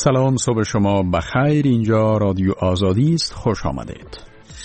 سلام، صبح شما بخیر. اینجا رادیو آزادی است. خوش آمدید.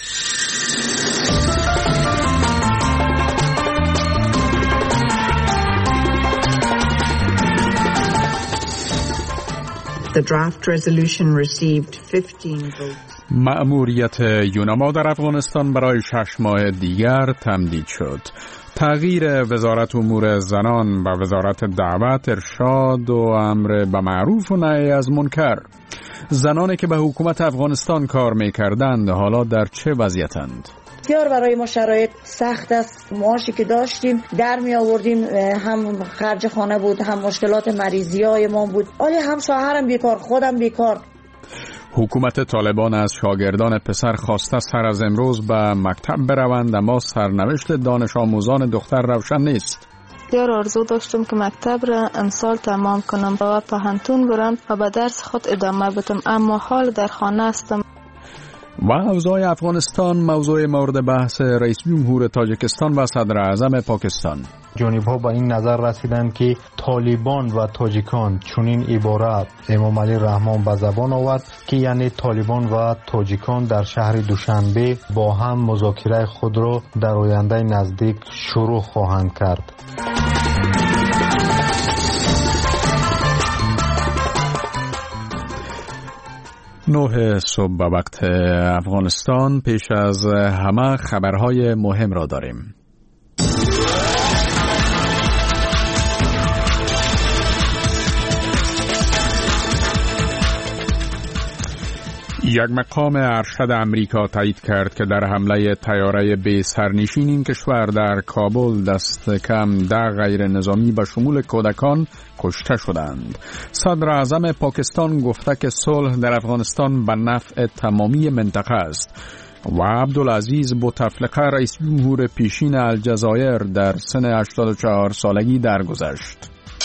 The draft resolution received 15 votes. مأموریت یوناما در افغانستان برای 6 ماه دیگر تمدید شد. تغییر وزارت امور زنان و وزارت دعوت، ارشاد و امر به معروف و نهی از منکر. زنانی که به حکومت افغانستان کار می‌کردند حالا در چه وضعیتند؟ بسیار برای ما شرایط سخت است. معاشی که داشتیم در می آوردیم، هم خرج خانه بود، هم مشکلات مریضی های ما بود، ولی هم شوهرم بیکار، خودم بیکار. حکومت طالبان از شاگردان پسر خواسته سر از امروز به مکتب بروند، اما سرنوشت دانش آموزان دختر روشن نیست. بسیار آرزو داشتم که مکتب را امسال تمام کنم و پهنتون برم و به درس خود ادامه بدم، اما حال در خانه هستم. و اوضاع افغانستان موضوع مورد بحث رئیس جمهور تاجیکستان و صدر اعظم پاکستان. جانب‌ها به این نظر رسیدند که طالبان و تاجیکان چنین عبارت امام علی رحمان به زبان آورد که یعنی طالبان و تاجیکان در شهر دوشنبه با هم مذاکره خود را در آینده نزدیک شروع خواهند کرد. 9 صبح به وقت افغانستان. پیش از همه خبرهای مهم را داریم. یک مقام ارشد امریکا تایید کرد که در حمله طیاره بی سرنشین این کشور در کابل دست کم 10 غیر نظامی به شمول کودکان کشته شدند. صدر اعظم پاکستان گفته که صلح در افغانستان به نفع تمامی منطقه است. و عبدالعزیز بوتفلقه رئیس جمهور پیشین الجزایر در سن 84 سالگی درگذشت.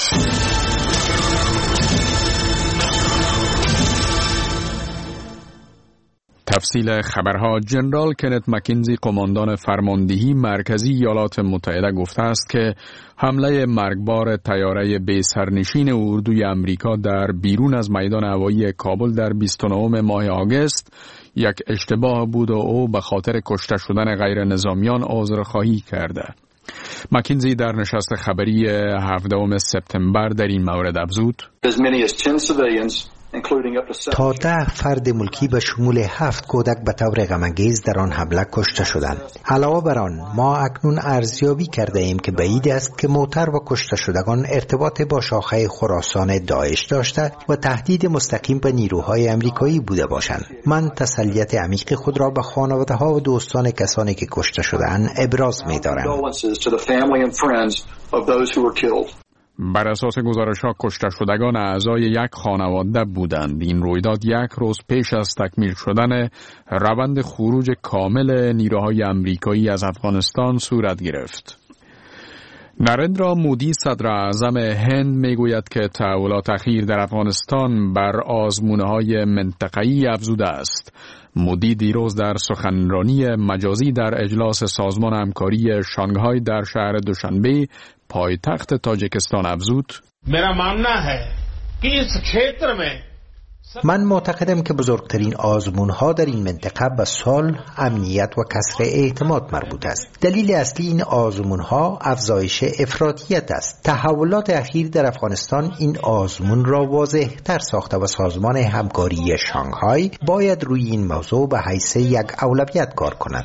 تفصیل خبرها. جنرال کنت مکینزی، قماندان فرماندهی مرکزی ایالات متحده، گفته است که حمله مرگبار طیاره بی سرنشین اردوی امریکا در بیرون از میدان هوایی کابل در 29 ماه آگوست یک اشتباه بود و او به خاطر کشته شدن غیر نظامیان عذرخواهی کرده. مکینزی در نشست خبری 17 سپتامبر در این مورد افزود: تا 10 فرد ملکی به شمول 7 کودک به طور غم‌انگیز در آن حمله کشته شدند. علاوه بر آن ما اکنون ارزیابی کرده ایم که بعید است که موتر و کشته شدگان ارتباط با شاخه خراسان داعش داشته و تهدید مستقیم به نیروهای امریکایی بوده باشند. من تسلیت عمیق خود را به خانواده‌ها و دوستان کسانی که کشته شده‌اند ابراز می‌دارم. بر اساس گزارش‌ها کشته شدگان اعضای یک خانواده بودند. این رویداد یک روز پیش از تکمیل شدن روند خروج کامل نیروهای امریکایی از افغانستان صورت گرفت. نریندرا مودی، صدر اعظم هند، میگوید که تحولات اخیر در افغانستان بر آزمونه‌های منطقه‌ای افزوده است. مودی دیروز در سخنرانی مجازی در اجلاس سازمان همکاری شانگهای در شهر دوشنبه پایتخت تاجیکستان افزود: من معتقدم که بزرگترین آزمون‌ها در این منطقه به صلح، امنیت و کسر اعتماد مربوط است. دلیل اصلی این آزمون‌ها افزایش افراطیت است. تحولات اخیر در افغانستان این آزمون را واضح‌تر ساخته و سازمان همکاری شانگهای باید روی این موضوع به حیث یک اولویت کار کند.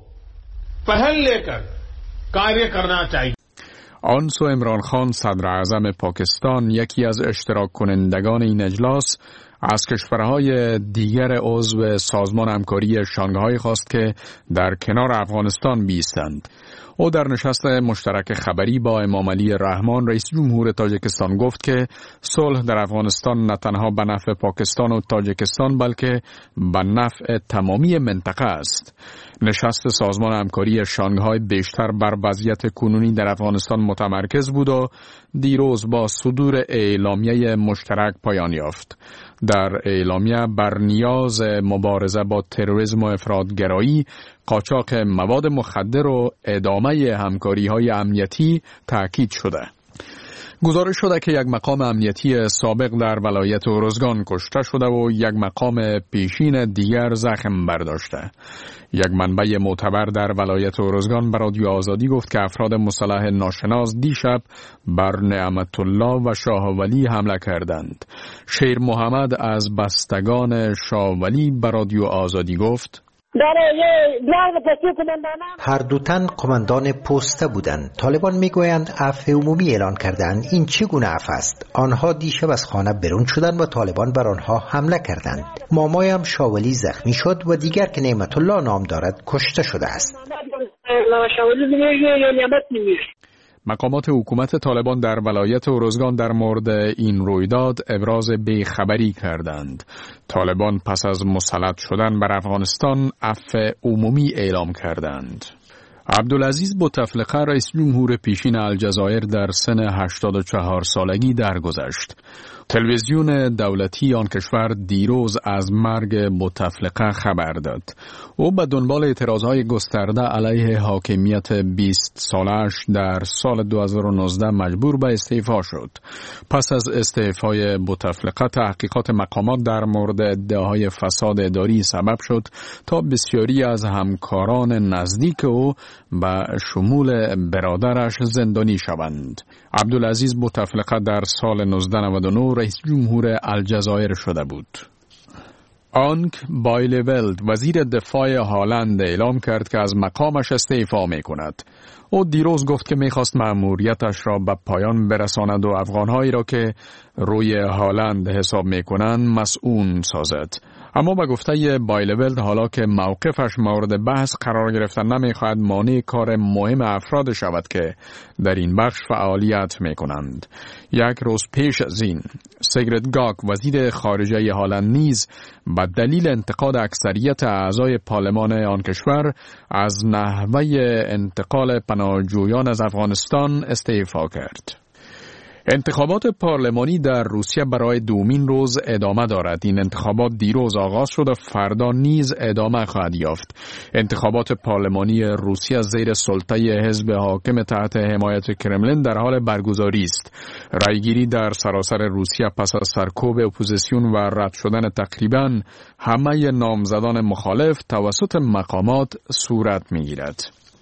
آنسو عمران خان، صدر اعظم پاکستان، یکی از اشتراک کنندگان این اجلاس، از کشورهای دیگر عضو سازمان همکاری شانگهای خواست که در کنار افغانستان بایستند. او در نشست مشترک خبری با امام علی رحمان رئیس جمهور تاجیکستان گفت که صلح در افغانستان نه تنها به نفع پاکستان و تاجیکستان بلکه به نفع تمامی منطقه است. نشست سازمان همکاری شانگهای بیشتر بر وضعیت کنونی در افغانستان متمرکز بود و دیروز با صدور اعلامیه مشترک پایان یافت. در اعلامیه بر نیاز مبارزه با تروریسم و افراطگرایی، قاچاق مواد مخدر و ادامه همکاری‌های امنیتی تأکید شده. گزارش شده که یک مقام امنیتی سابق در ولایت ارزگان کشته شده و یک مقام پیشین دیگر زخم برداشته. یک منبع معتبر در ولایت ارزگان به رادیو آزادی گفت که افراد مسلح ناشناس دیشب بر نعمت الله و شاه ولی حمله کردند. شیر محمد از بستگان شاه ولی به رادیو آزادی گفت: هر دو تن قماندان پسته بودند. طالبان میگویند عفو عمومی اعلان کردند. این چگونه عفو است؟ آنها دیشب از خانه برون شدند و طالبان بر آنها حمله کردند. مامایم شاولی زخمی شد و دیگر که نعمت الله نام دارد کشته شده است. مقامات حکومت طالبان در ولایت ارزگان در مورد این رویداد ابراز بیخبری کردند. طالبان پس از مسلط شدن بر افغانستان عفو عمومی اعلام کردند. عبدالعزیز بوتفلقه رئیس جمهور پیشین الجزایر در سن 84 سالگی درگذشت. تلویزیون دولتی آن کشور دیروز از مرگ بوتفلقه خبر داد. او به دنبال اعتراضهای گسترده علیه حاکمیت 20 سالش در سال 2019 مجبور به استعفا شد. پس از استعفای بوتفلقه تحقیقات مقامات در مورد ادعاهای فساد اداری سبب شد تا بسیاری از همکاران نزدیک او به شمول برادرش زندانی شوند. عبدالعزیز بوتفلقه در سال 1999 رئیس جمهور الجزایر شده بود. آنک بایلولد وزیر دفاع هالند اعلام کرد که از مقامش استعفا می کند. او دیروز گفت که میخواست مأموریتش را به پایان برساند و افغانهایی را که روی هالند حساب میکنند مسئول سازد. اما به گفته بایلولد حالا که موقفش مورد بحث قرار گرفتن نمیخواهد مانع کار مهم افراد شود که در این بخش فعالیت میکنند. یک روز پیش از این سیگرد گاک وزیر خارجه هالند نیز به دلیل انتقاد اکثریت اعضای پارلمان آن کشور از نحوه انتقال پناهجویان از افغانستان استعفا کرد. انتخابات پارلمانی در روسیه برای دومین روز ادامه دارد. این انتخابات دیروز آغاز شد و فردا نیز ادامه خواهد یافت. انتخابات پارلمانی روسیه زیر سلطه حزب حاکم تحت حمایت کرملین در حال برگزاری است. رایگیری در سراسر روسیه پس از سرکوب اپوزیسیون و رد شدن تقریباً همه نامزدان مخالف توسط مقامات صورت می‌گیرد.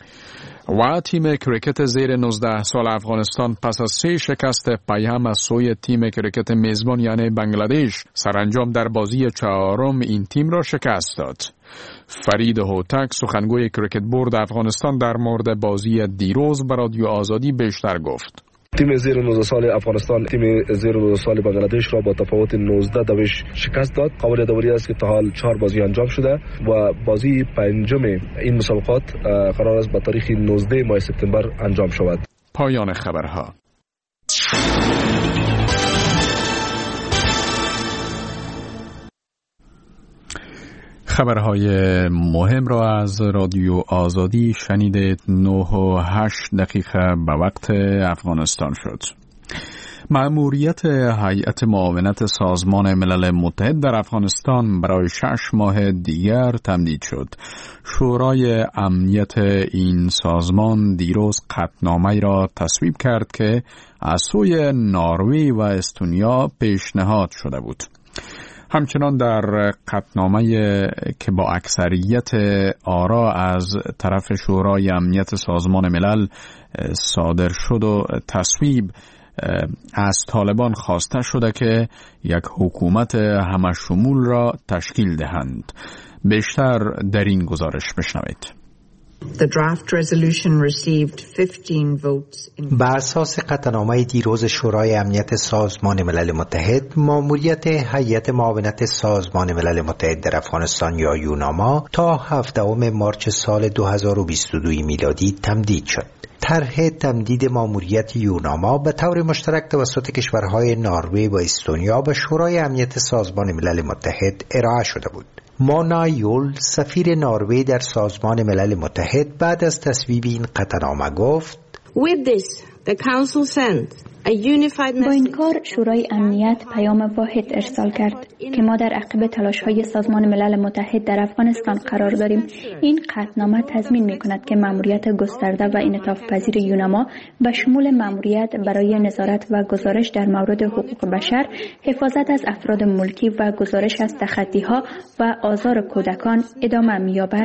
و تیم کریکت زیر 19 سال افغانستان پس از 3 شکست پیهم از سوی تیم کریکت میزبان یعنی بنگلادش سرانجام در بازی 4 این تیم را شکست داد. فرید هوتک سخنگوی کریکت بورد افغانستان در مورد بازی دیروز به رادیو آزادی بیشتر گفت. تیم زیر 19 سال افغانستان تیم زیر 19 سال بنگلادش را با تفاوت 19 دویش شکست داد. قابل داوری است که تا حال 4 بازی انجام شده و بازی پنجم این مسابقات قرار است به تاریخ 19 ماه سپتامبر انجام شود. پایان خبرها. خبرهای مهم را از رادیو آزادی شنیدید. 9:08 به وقت افغانستان شد. مأموریت هیئت معاونت سازمان ملل متحد در افغانستان برای 6 ماه دیگر تمدید شد. شورای امنیت این سازمان دیروز قطعنامه‌ای را تصویب کرد که از سوی نروژ و استونیا پیشنهاد شده بود. همچنان در قطعنامه که با اکثریت آرا از طرف شورای امنیت سازمان ملل صادر شد و تصویب از طالبان خواسته شده که یک حکومت همشمول را تشکیل دهند. بیشتر در این گزارش بشنوید. The draft resolution received 15 votes in... بر اساس قطعنامه دیروز شورای امنیت سازمان ملل متحد، مأموریت هیئت معاونت سازمان ملل متحد در افغانستان یا یوناما تا 17 مارس سال 2022 میلادی تمدید شد. طرح تمدید مأموریت یوناما به طور مشترک توسط کشورهای نروژ و استونیا به شورای امنیت سازمان ملل متحد ارائه شده بود. مانا یول سفیر نروژ در سازمان ملل متحد بعد از تصویب این قطعنامه گفت: With this, the Council sent با این کار شورای امنیت پیام واحد ارسال کرد که ما در عقب تلاش‌های سازمان ملل متحد در افغانستان قرار داریم. این قطعنامه تضمین می‌کند که مأموریت گسترده و انعطاف پذیر یوناما به شمول مأموریت برای نظارت و گزارش در مورد حقوق بشر، حفاظت از افراد ملکی و گزارش از تخطی‌ها و آزار کودکان ادامه می‌یابد.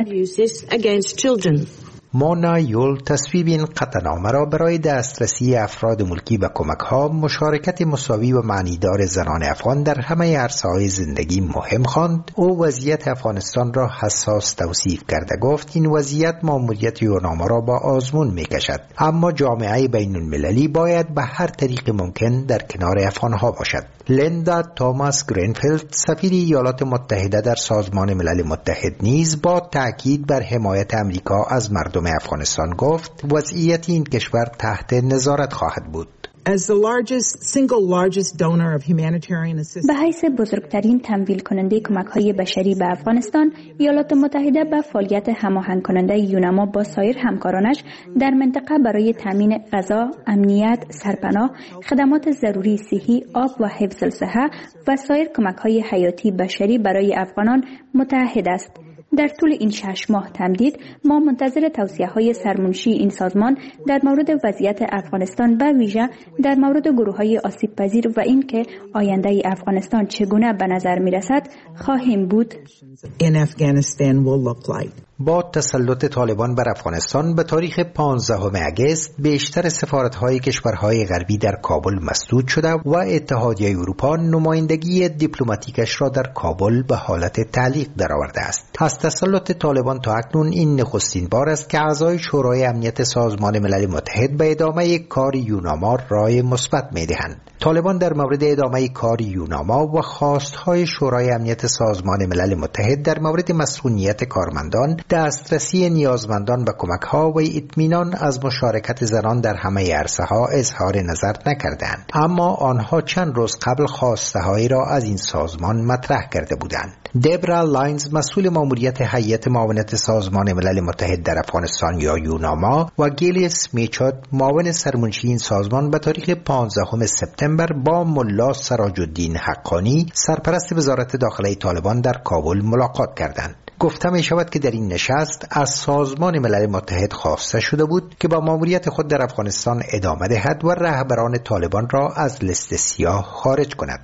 مونا یول تصویب این قطعنامه را برای دسترسی افراد ملکی به کمک‌ها، مشارکت مساوی و معنیدار زنان افغان در همه عرصه‌های زندگی مهم خواند. او وضعیت افغانستان را حساس توصیف کرده گفت این وضعیت مأموریت یوناما را با آزمون می‌کشد، اما جامعه بین‌المللی باید به هر طریق ممکن در کنار افغان‌ها باشد. لیندا توماس گرینفیلد سفیر ایالات متحده در سازمان ملل متحد نیز با تأکید بر حمایت امریکا از مردم افغانستان گفت وضعیت این کشور تحت نظارت خواهد بود. به حیث بزرگترین تمویل کننده کمک‌های بشری به افغانستان، ایالات متحده به فعالیت هماهنگ کننده یوناما با سایر همکارانش در منطقه برای تامین غذا، امنیت، سرپناه، خدمات ضروری صحی، آب و حفظ الصحه و سایر کمک‌های حیاتی بشری برای افغانان متحد است. در طول این 6 ماه تمدید ما منتظر توصیه‌های سرمنشی این سازمان در مورد وضعیت افغانستان به ویژه در مورد گروه‌های آسیب‌پذیر و اینکه آینده افغانستان چگونه به نظر می‌رسد خواهیم بود. با تسلط طالبان بر افغانستان به تاریخ 15 اگست بیشتر سفارت‌های کشورهای غربی در کابل مسدود شده و اتحادیه اروپا نمایندگی دیپلماتیکش را در کابل به حالت تعلیق درآورده است. از تسلط طالبان تا اکنون این نخستین بار است که اعضای شورای امنیت سازمان ملل متحد به ادامه کار یوناما رای مثبت می‌دهند. طالبان در مورد ادامه کار یوناما و خواستهای شورای امنیت سازمان ملل متحد در مورد مسئولیت کارمندان، دسترسی نیازمندان به کمک‌ها و اطمینان از مشارکت زنان در همه عرصه‌ها اظهار نظر نکردند، اما آنها چند روز قبل خواسته‌هایی را از این سازمان مطرح کرده بودند. دبرا لاینز مسئول ماموریت هیئت معاونت سازمان ملل متحد در افغانستان یا یوناما و گیلیس میچاد معاون سرمنشی این سازمان به تاریخ 15 سپتامبر با ملا سراج الدین حقانی سرپرست وزارت داخله طالبان در کابل ملاقات کردند. گفته می شود که در این نشست از سازمان ملل متحد خواسته شده بود که با ماموریت خود در افغانستان ادامه دهد و رهبران طالبان را از لیست سیاه خارج کند.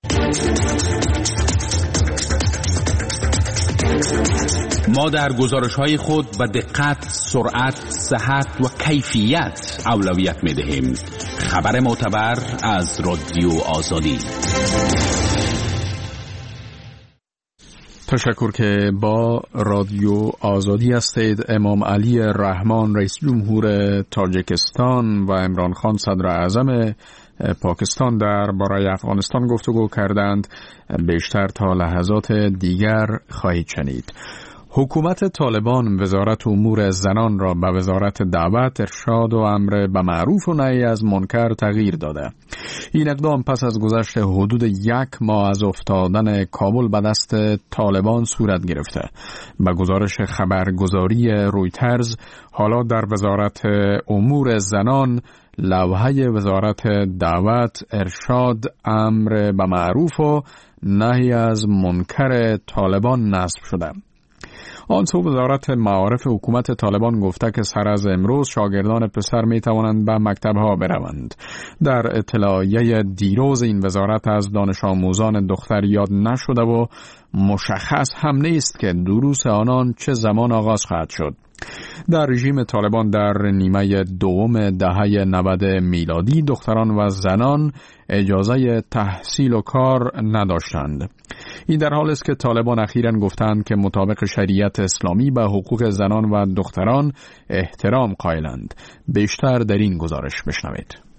ما در گزارش‌های خود به دقت، سرعت، صحت و کیفیت اولویت می‌دهیم. خبر معتبر از رادیو آزادی. تشکر که با رادیو آزادی هستید. امام علی رحمان رئیس جمهور تاجیکستان و عمران خان صدر اعظم پاکستان درباره افغانستان گفتگو کردند. بیشتر تا لحظات دیگر خواهید شنید. حکومت طالبان وزارت امور زنان را به وزارت دعوت، ارشاد و امر به معروف و نهی از منکر تغییر داده. این اقدام پس از گذشت حدود 1 ماه از افتادن کابل به دست طالبان صورت گرفته. به گزارش خبرگزاری رویترز، حالا در وزارت امور زنان لوحه وزارت دعوت، ارشاد، امر به معروف و نهی از منکر طالبان نصب شده. آنسو وزارت معارف حکومت طالبان گفته که سر از امروز شاگردان پسر می توانند به مکتبها بروند. در اطلاعیه دیروز این وزارت از دانش آموزان دختر یاد نشده و مشخص هم نیست که دروس آنان چه زمان آغاز خواهد شد. در رژیم طالبان در نیمه دوم دهه 90 میلادی دختران و زنان اجازه تحصیل و کار نداشتند. این در حال است که طالبان اخیراً گفتند که مطابق شریعت اسلامی به حقوق زنان و دختران احترام قائلند. بیشتر در این گزارش بشنوید.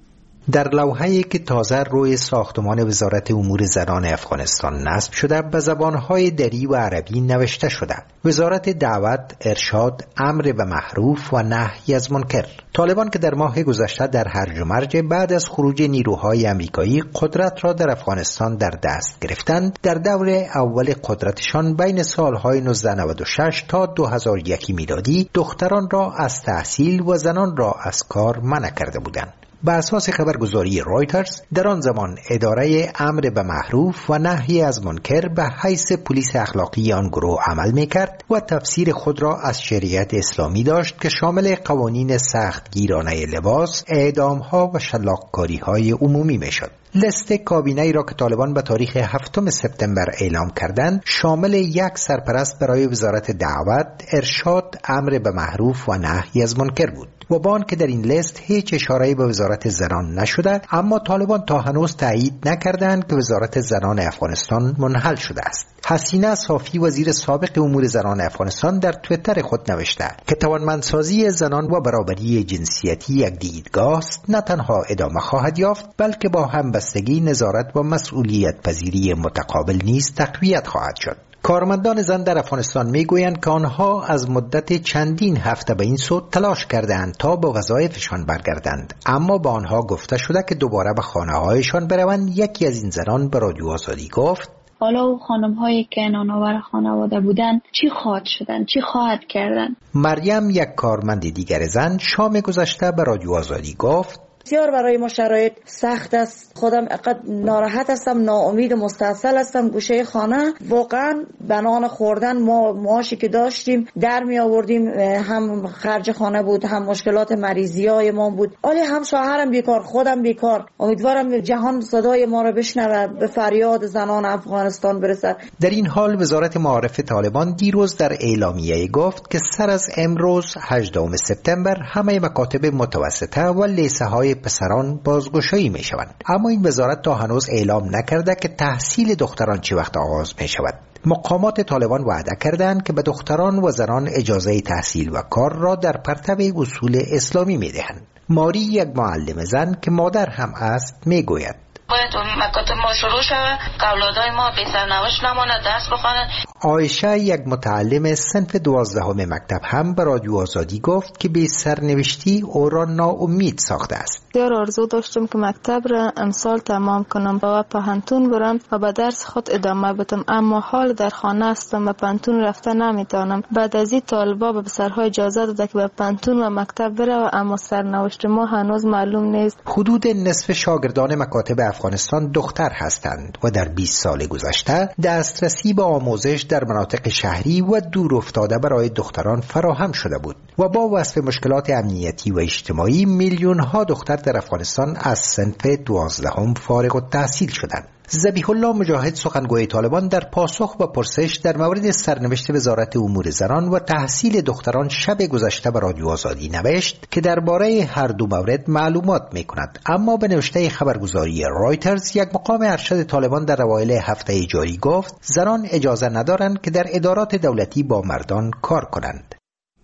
در لوحه‌ای که تازه روی ساختمان وزارت امور زنان افغانستان نصب شده به زبانهای دری و عربی نوشته شده: وزارت دعوت، ارشاد، امر به معروف و نهی از منکر. طالبان که در ماه گذشته در هرج و مرج بعد از خروج نیروهای امریکایی قدرت را در افغانستان در دست گرفتند، در دور اول قدرتشان بین سالهای 1996 تا 2001 میلادی دختران را از تحصیل و زنان را از کار منع کرده بودند. به اساس خبرگزاری رایترز در آن زمان اداره امر به معروف و نهی از منکر به حیث پلیس اخلاقی آن گروه عمل میکرد و تفسیر خود را از شریعت اسلامی داشت که شامل قوانین سخت گیرانه لباس، اعدامها و شلاق‌کاری‌های عمومی میشد. لست کابینه‌ای را که طالبان به تاریخ 7 سپتامبر اعلام کردند شامل یک سرپرست برای وزارت دعوت، ارشاد، امر به معروف و نهی از منکر بود. و با آنکه در این لیست هیچ اشاره‌ای به وزارت زنان نشده، اما طالبان تا هنوز تایید نکردند که وزارت زنان افغانستان منحل شده است. حسینه صافی وزیر سابق امور زنان افغانستان در توییتر خود نوشته که توانمندسازی زنان و برابری جنسیتی یک دیدگاه است، نه تنها ادامه خواهد یافت بلکه با همبستگی، نظارت و مسئولیت پذیری متقابل نیز تقویت خواهد شد. کارمندان زن در افغانستان میگویند که آنها از مدت چندین هفته به این سو تلاش کردند تا به وظایفشان برگردند، اما با آنها گفته شده که دوباره به خانه‌هایشان بروند. یکی از این زنان به رادیو آزادی گفت: حالا او خانم‌هایی که نانآور خانواده بودند چی خواهد شدند، چی خواهد کردند؟ مریم، یک کارمند دیگر زن، شام گذشته به رادیو آزادی گفت: بسیار برای ما شرایط سخت است. خودم اقدر ناراحت هستم، ناامید و مستاصل هستم. گوشه خانه واقعا بنان خوردن، ما معاشی که داشتیم در می آوردیم، هم خرج خانه بود، هم مشکلات مریضی های ما بود. ولی هم شوهرم بیکار، خودم بیکار. امیدوارم جهان صدای ما را بشنوه، به فریاد زنان افغانستان برسد. در این حال وزارت معارف طالبان دیروز در اعلامیه گفت که سر از امروز 18 سپتامبر همه مکاتب متوسطه و لیسه های پسران بازگشایی می شوند. اما این وزارت تا هنوز اعلام نکرده که تحصیل دختران چه وقت آغاز می شود. مقامات طالبان وعده کردند که به دختران و زنان اجازه تحصیل و کار را در پرتو اصول اسلامی می دهند. ماری، یک معلم زن که مادر هم است، می گوید: باید مکاتب ما شروع شود، اولادای ما بی سرنوشت نماند، درس بخوانند. عایشه، یک متعلم صنف 12 مکتب هم به رادیو آزادی گفت که بی سرنوشتی او را ناامید ساخته است. بسیار آرزو داشتم که مکتب را امسال تمام کنم و پهنتون برم و به درس خود ادامه بدم، اما حال در خانه هستم و پهنتون رفته نمیتونم. بعد از این طالبا به پسرها اجازه داده که به پهنتون و مکتب بره، اما سرنوشت ما هنوز معلوم نیست. حدود نصف شاگردان مکاتب افغانستان دختر هستند و در 20 سال گذشته دسترسی به آموزش در مناطق شهری و دور افتاده برای دختران فراهم شده بود و با وصف مشکلات امنیتی و اجتماعی میلیون ها دختر در افغانستان از صنف 12 فارغ التحصیل شدند. ذبیح الله مجاهد، سخنگوی طالبان، در پاسخ به پرسش در مورد سرنوشت وزارت امور زنان و تحصیل دختران شب گذشته به رادیو آزادی نوشت که درباره هر دو مورد معلومات می‌کند، اما به نوشته خبرگزاری رایترز یک مقام ارشد طالبان در اوایل هفته جاری گفت زنان اجازه ندارند که در ادارات دولتی با مردان کار کنند.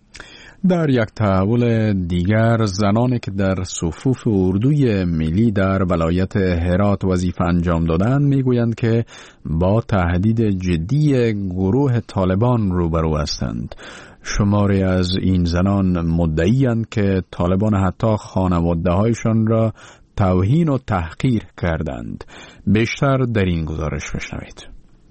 در یک تحول دیگر، زنانی که در صفوف اردوی ملی در ولایت هرات وظیفه انجام دادند میگویند که با تهدید جدی گروه طالبان روبرو هستند. شماری از این زنان مدعی‌اند که طالبان حتی خانواده‌هایشان را توهین و تحقیر کردند. بیشتر در این گزارش بشنوید.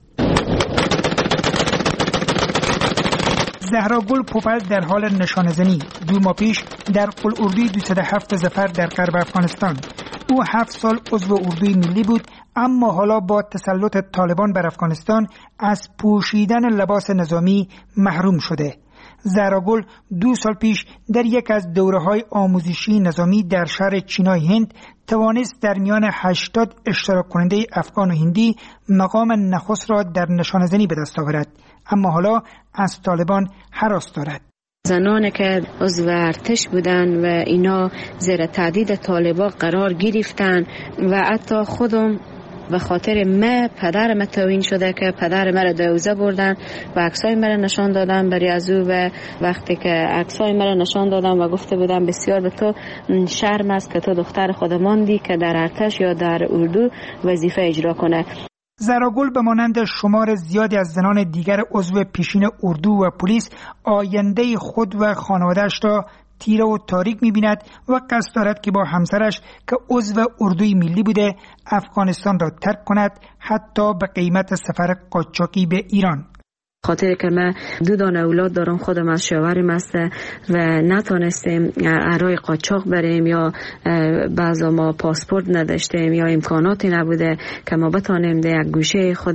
زهرا گل پوپل در حال نشانه‌زنی 2 ماه پیش در قلعه‌اردوی 207 ظفر در غرب افغانستان. او 7 سال عضو اردوی ملی بود، اما حالا با تسلط طالبان بر افغانستان از پوشیدن لباس نظامی محروم شده. زهرا گل 2 سال پیش در یک از دوره‌های آموزشی نظامی در شهر چینای هند توانست در میان 80 اشتراک کننده افغان و هندی مقام نخست را در نشانه‌زنی به دست آورد، اما حالا از طالبان هراس دارد. زنانی که عضو ارتش بودن و اینا زیر تهدید طالبان قرار گرفتن و حتی خودم به خاطر من پدر من توهین شده که پدر من را دوزه بردن و عکسای من را نشان دادن برای از او. و وقتی که عکسای من را نشان دادن و گفته بودن بسیار به تو شرم است که تو دختر خود ماندی که در ارتش یا در اردو وظیفه اجرا کنه. زراگل به مانند شمار زیادی از زنان دیگر عضو پیشین اردو و پلیس آینده خود و خانواده‌اش را تیره و تاریک می‌بیند و قصد دارد که با همسرش که عضو اردوی ملی بوده افغانستان را ترک کند، حتی به قیمت سفر قاچاقی به ایران. خاطر که من 2 دانه اولاد دارم، خودم از شوهرم است و نتونستیم برای قاچاق بریم یا بعضا ما پاسپورت نداشتیم یا امکاناتی نبوده که ما بتانیم در یک گوشه خود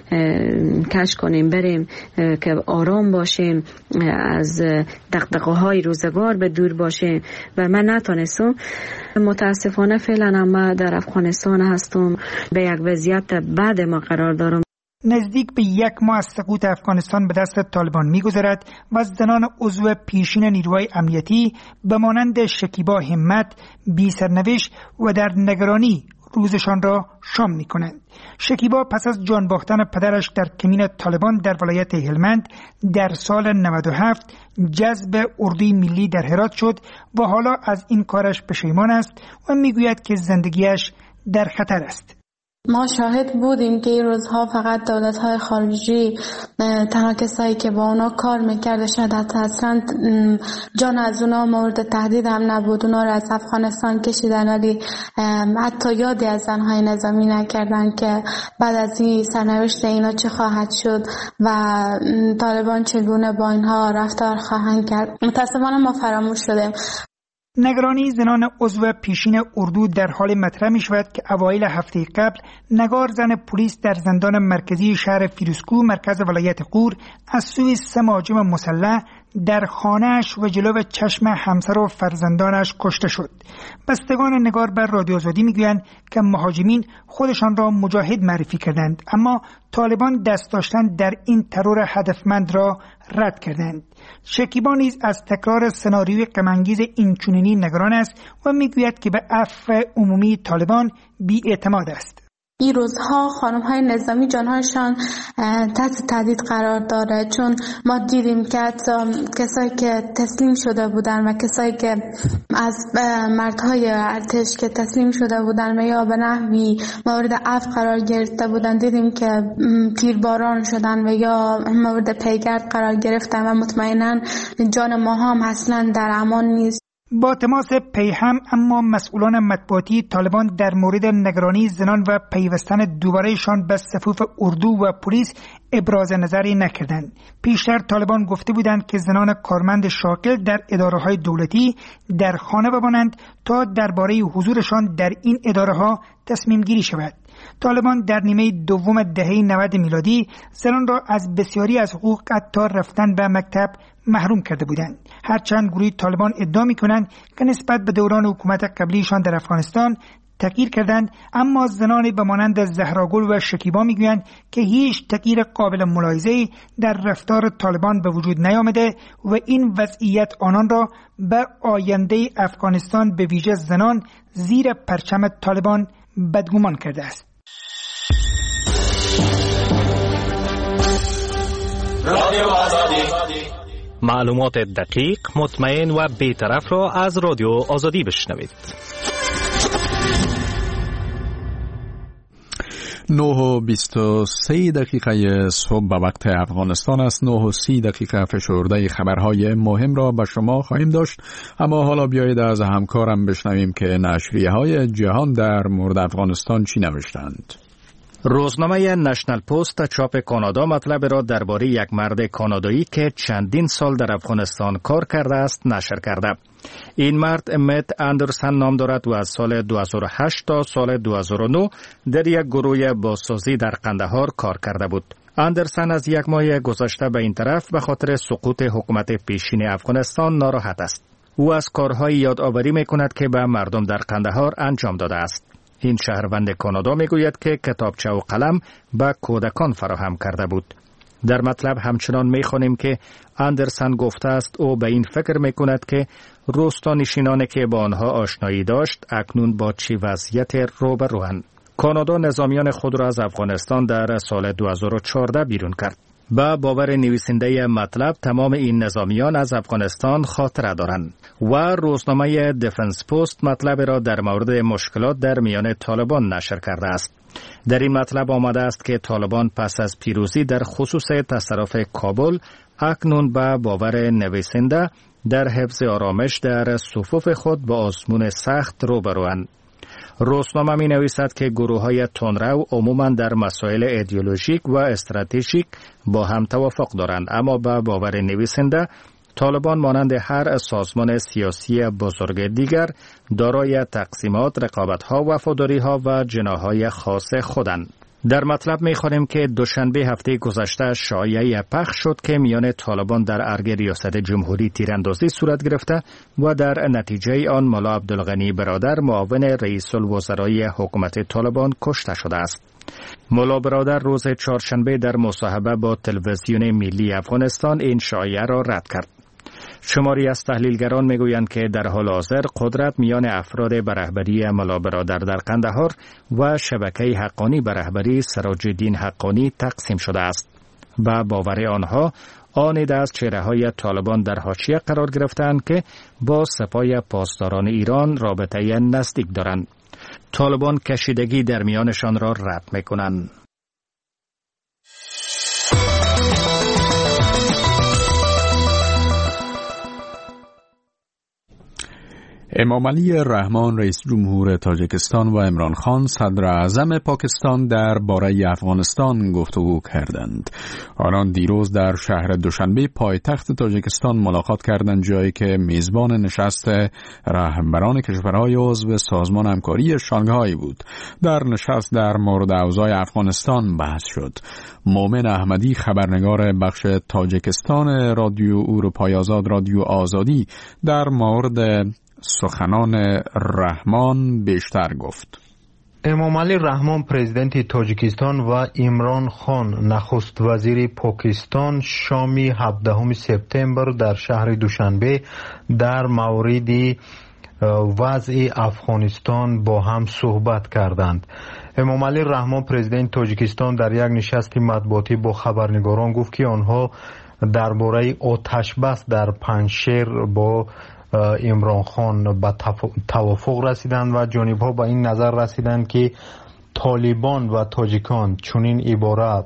کش کنیم بریم که آرام باشیم، از دغدغه‌های روزگار به دور باشیم و من نتونستم. متاسفانه فعلا ما در افغانستان هستم، به یک وضعیت بد ما قرار دارم. نزدیک به 1 ماه از سقوط افغانستان به دست طالبان می‌گذرد و زنان عضو پیشین نیروهای امنیتی به مانند شکیبا همت بی سرنوشت و در نگرانی روزشان را شام می‌کنند. شکیبا پس از جان باختن پدرش در کمین طالبان در ولایت هلمند در سال 97 جذب اردوی ملی در هرات شد و حالا از این کارش پشیمان است و می‌گوید که زندگیش در خطر است. ما شاهد بودیم که این روزها فقط دولت‌های خارجی تنها کسایی که با اونا کار میکرده شاید اصلا جان از اونا مورد تهدید هم نبود، اونا رو از افغانستان کشیدن ولی حتی یادی از زنهای نظامی نکردن که بعد از این سرنوشت اینا چه خواهد شد و طالبان چگونه با اینها رفتار خواهند کرد. متاسفانه ما فراموش شدیم. نگرانی زنان عضو پیشین اردو در حال مطرح می شود که اوایل هفته قبل نگار زن پلیس در زندان مرکزی شهر فیروزکوه مرکز ولایت غور از سوی 3 مهاجم مسلح در خانه‌اش و جلو چشم همسر و فرزندانش کشته شد. بستگان نگار بر رادیو آزادی میگویند که مهاجمین خودشان را مجاهد معرفی کردند، اما طالبان دست داشتن در این ترور هدفمند را رد کردند. شکیبا نیز از تکرار سناریوی غم‌انگیز اینچنینی نگران است و میگوید که به عفو عمومی طالبان بی‌اعتماد است. این روزها خانم‌های نظامی جانهایشان تحت تهدید قرار داره، چون ما دیدیم که کسایی که تسلیم شده بودن و کسایی که از مردهای ارتش که تسلیم شده بودن و یا به نحوی مورد عفو قرار گرفته بودن دیدیم که تیرباران شدن و یا مورد پیگرد قرار گرفتن و مطمئناً جان ما هم اصلاً در امان نیست. با تماس پیهم اما مسئولان مطبوعاتی طالبان در مورد نگرانی زنان و پیوستن دوبارهشان به صفوف اردو و پلیس ابراز نظری نکردند. پیشتر طالبان گفته بودند که زنان کارمند شاغل در اداره‌های دولتی در خانه بمانند تا درباره حضورشان در این اداره‌ها تصمیم گیری شود. طالبان در نیمه دوم دهه 90 میلادی زنان را از بسیاری از حقوق حتی رفتن به مکتب محروم کرده بودند. هرچند گروه طالبان ادعا می‌کنند که نسبت به دوران حکومت قبلیشان در افغانستان تغییر کردند، اما زنان به مانند زهراگل و شکیبا میگویند که هیچ تغییر قابل ملاحظه‌ای در رفتار طالبان به وجود نیامده و این وضعیت آنان را به آینده افغانستان به ویژه زنان زیر پرچم طالبان بدگمان کرده است. رادیو آزادی، معلومات دقیق، مطمئن و بی‌طرف را از رادیو آزادی بشنوید. 9:23 صبح به وقت افغانستان است. 9:30 فشرده خبرهای مهم را به شما خواهیم داشت، اما حالا بیایید از همکارم بشنویم که نشریه‌های جهان در مورد افغانستان چی نوشتند. روزنامه نشنل پست چاپ کانادا مطلب را درباره یک مرد کانادایی که چندین سال در افغانستان کار کرده است نشر کرده. این مرد مت اندرسن نام دارد و از سال 2008 تا سال 2009 در یک گروه بازسازی در قندهار کار کرده بود. اندرسن از یک ماه گذشته به این طرف به خاطر سقوط حکومت پیشین افغانستان ناراحت است. او از کارهای یادآوری می‌کند که به مردم در قندهار انجام داده است. این شهروند کانادا میگوید که کتابچه و قلم به کودکان فراهم کرده بود. در مطلب همچنان میخوانیم که اندرسن گفته است او به این فکر میکند که روستانشینانی که با آنها آشنایی داشت اکنون با چه وضعیت روبروند. کانادا نظامیان خود را از افغانستان در سال 2014 بیرون کرد. با باور نویسنده مطلب تمام این نظامیان از افغانستان خاطره دارند و روزنامه دفنس پست مطلب را در مورد مشکلات در میان طالبان نشر کرده است. در این مطلب آمده است که طالبان پس از پیروزی در خصوص تصرف کابل اکنون با باور نویسنده در حفظ آرامش در صفوف خود با آزمون سخت روبروند. روزنامه می نویسد که گروه های تندرو عموما در مسائل ایدئولوژیک و استراتژیک با هم توافق دارند، اما با باور نویسنده طالبان مانند هر سازمان سیاسی بزرگ دیگر دارای تقسیمات، رقابت‌ها، وفاداری‌ها و جناح‌های خاص خودند. در مطلب می‌خوانیم که دوشنبه هفته گذشته شایعه پخش شد که میان طالبان در ارگ ریاست جمهوری تیراندازی صورت گرفته و در نتیجه آن ملا عبدالغنی برادر معاون رئیس الوزرای حکومت طالبان کشته شده است. ملا برادر روز چهارشنبه در مصاحبه با تلویزیون ملی افغانستان این شایعه را رد کرد. شماری از تحلیلگران میگویند که در حال حاضر قدرت میان افراد به رهبری ملا برادر در قندهار و شبکه حقانی به رهبری سراج الدین حقانی تقسیم شده است. با باور آنها آن از چهره‌های طالبان در حاشیه قرار گرفتند که با سپاه پاسداران ایران رابطه نزدیک دارند. طالبان کشیدگی در میانشان را رد میکنند. امام علی رحمان رئیس جمهور تاجیکستان و عمران خان صدر اعظم پاکستان درباره افغانستان گفتگو کردند. آنان دیروز در شهر دوشنبه پایتخت تاجیکستان ملاقات کردند، جایی که میزبان نشست رهبران کشورهای عضو سازمان همکاری شانگهای بود. در نشست در مورد اوضاع افغانستان بحث شد. مومن احمدی خبرنگار بخش تاجیکستان رادیو اروپای آزاد رادیو آزادی در مورد سخنان رحمان بیشتر گفت. امام علی رحمان پرزیدنت تاجیکستان و عمران خان نخست وزیر پاکستان شامی 17 سپتامبر در شهر دوشنبه در مورد وضع افغانستان با هم صحبت کردند. امام علی رحمان پرزیدنت تاجیکستان در یک نشست مطبوعاتی با خبرنگاران گفت که آنها درباره آتش بس در پنجشیر با عمران خان به توافق رسیدند و جانب‌ها به این نظر رسیدند که طالبان و تاجیکان چنین عبارت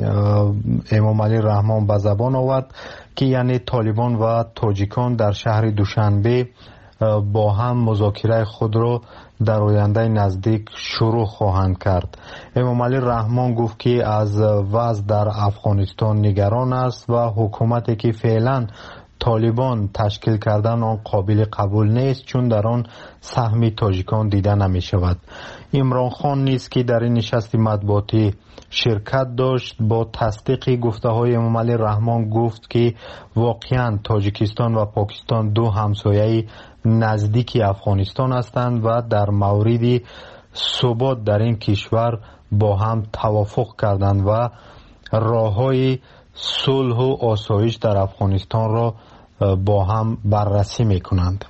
امام علی رحمان به زبان آورد که یعنی طالبان و تاجیکان در شهر دوشنبه با هم مذاکره خود را در آینده نزدیک شروع خواهند کرد. امام علی رحمان گفت که از وضع در افغانستان نگران است و حکومتی که فعلا طالبان تشکیل کردن آن قابل قبول نیست، چون در آن سهم تاجیکان دیده نمی شود. عمران خان نیز که در این نشست مطبوعاتی شرکت داشت با تصدیق گفته های امام علی رحمان گفت که واقعا تاجیکستان و پاکستان دو همسایه نزدیکی افغانستان هستند و در مورد ثبات در این کشور با هم توافق کردند و راههای صلح و آسایش در افغانستان را با هم بررسی میکنند.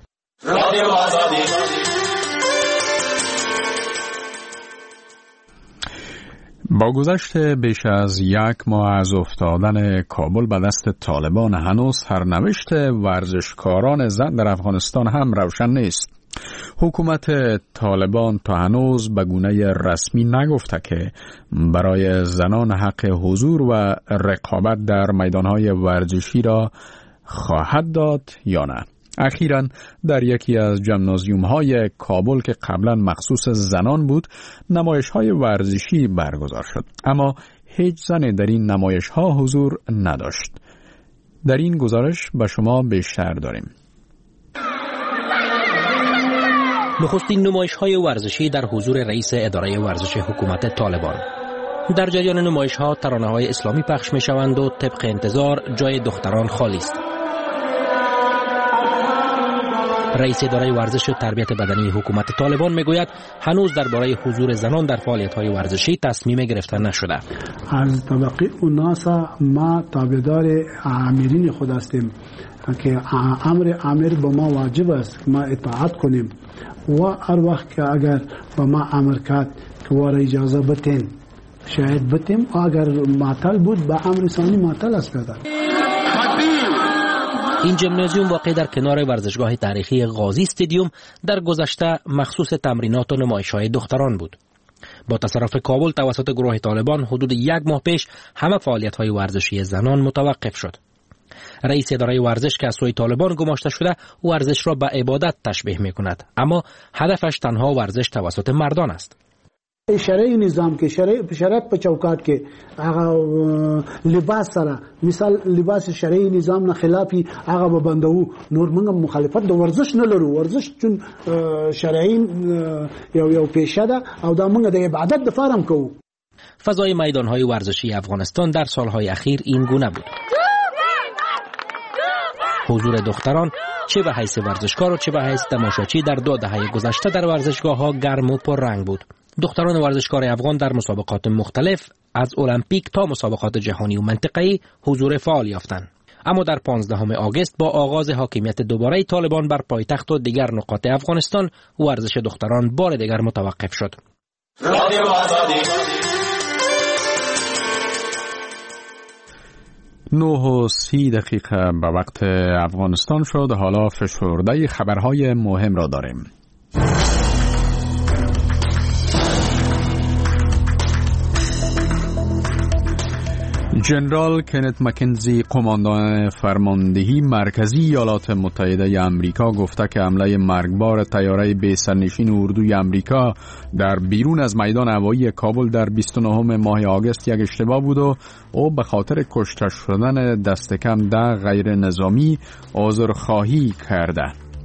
با گذشت بیش از یک ماه از افتادن کابل به دست طالبان هنوز سرنوشت ورزشکاران زن در افغانستان هم روشن نیست. حکومت طالبان تا هنوز به گونه رسمی نگفته که برای زنان حق حضور و رقابت در میدانهای ورزشی را خواهد داد یا نه. اخیراً در یکی از ژیمنازیوم‌های کابل که قبلا مخصوص زنان بود نمایش‌های ورزشی برگزار شد، اما هیچ زنی در این نمایش‌ها حضور نداشت. در این گزارش به شما بیشتر داریم. نخستین نمایش‌های ورزشی در حضور رئیس اداره ورزش حکومت طالبان. در جریان نمایش‌ها ترانه‌های اسلامی پخش می‌شوند و طبق انتظار جای دختران خالی است. رئیس اداره ورزش و تربیت بدنی حکومت طالبان میگوید هنوز درباره حضور زنان در فعالیت‌های ورزشی تصمیم گرفته نشده. از طبقه اوناسا ما تابعدار آمرین خود هستیم که امر با ما واجب است ما اطاعت کنیم و هر وقت که اگر با ما امر کرد واره اجازه بتین شاید بتیم اگر معطل بود به امر ثانی معطل است پیدا. این ژیمنازیوم واقع در کنار ورزشگاه تاریخی غازی استادیوم در گذشته مخصوص تمرینات و نمایش‌های دختران بود. با تصرف کابل توسط گروه طالبان حدود 1 ماه پیش همه فعالیت‌های ورزشی زنان متوقف شد. رئیس اداره ورزش که از سوی طالبان گماشته شده ورزش را به عبادت تشبیه می‌کند، اما هدفش تنها ورزش توسط مردان است. شرعی نظام کې شریعت په چوکاټ کې هغه لباس سره مثال لباس شرعي نظام نه خلافي هغه به بندو نور موږ مخالفت د ورزش نه لرو. ورزش چون شرعي یو پیشه ده او دا موږ د عبادت د فارم کوو. فضای میدان‌های ورزشی افغانستان در سالهای اخیر این گونه بود. حضور دختران چه به حیث ورزشکار و چه به حیث تماشاچی در 2 دهه گذشته در ورزشگاه‌ها گرم و پررنگ بود. دختران ورزشکار افغان در مسابقات مختلف از المپیک تا مسابقات جهانی و منطقه‌ای حضور فعال یافتند. اما در 15 آگوست با آغاز حاکمیت دوباره طالبان بر پایتخت و دیگر نقاط افغانستان ورزش دختران بار دیگر متوقف شد. 9:30 به وقت افغانستان شد. حالا فشرده خبرهای مهم را داریم. جنرال کنت مکنزی قماندان فرماندهی مرکزی ایالات متحده آمریکا گفته که حمله مرگبار طیاره بی سرنشین اردوی آمریکا در بیرون از میدان هوایی کابل در 29 ماه آگوست یک اشتباه بود و او به خاطر کشته شدن دست کم 10 غیر نظامی عذرخواهی کرده.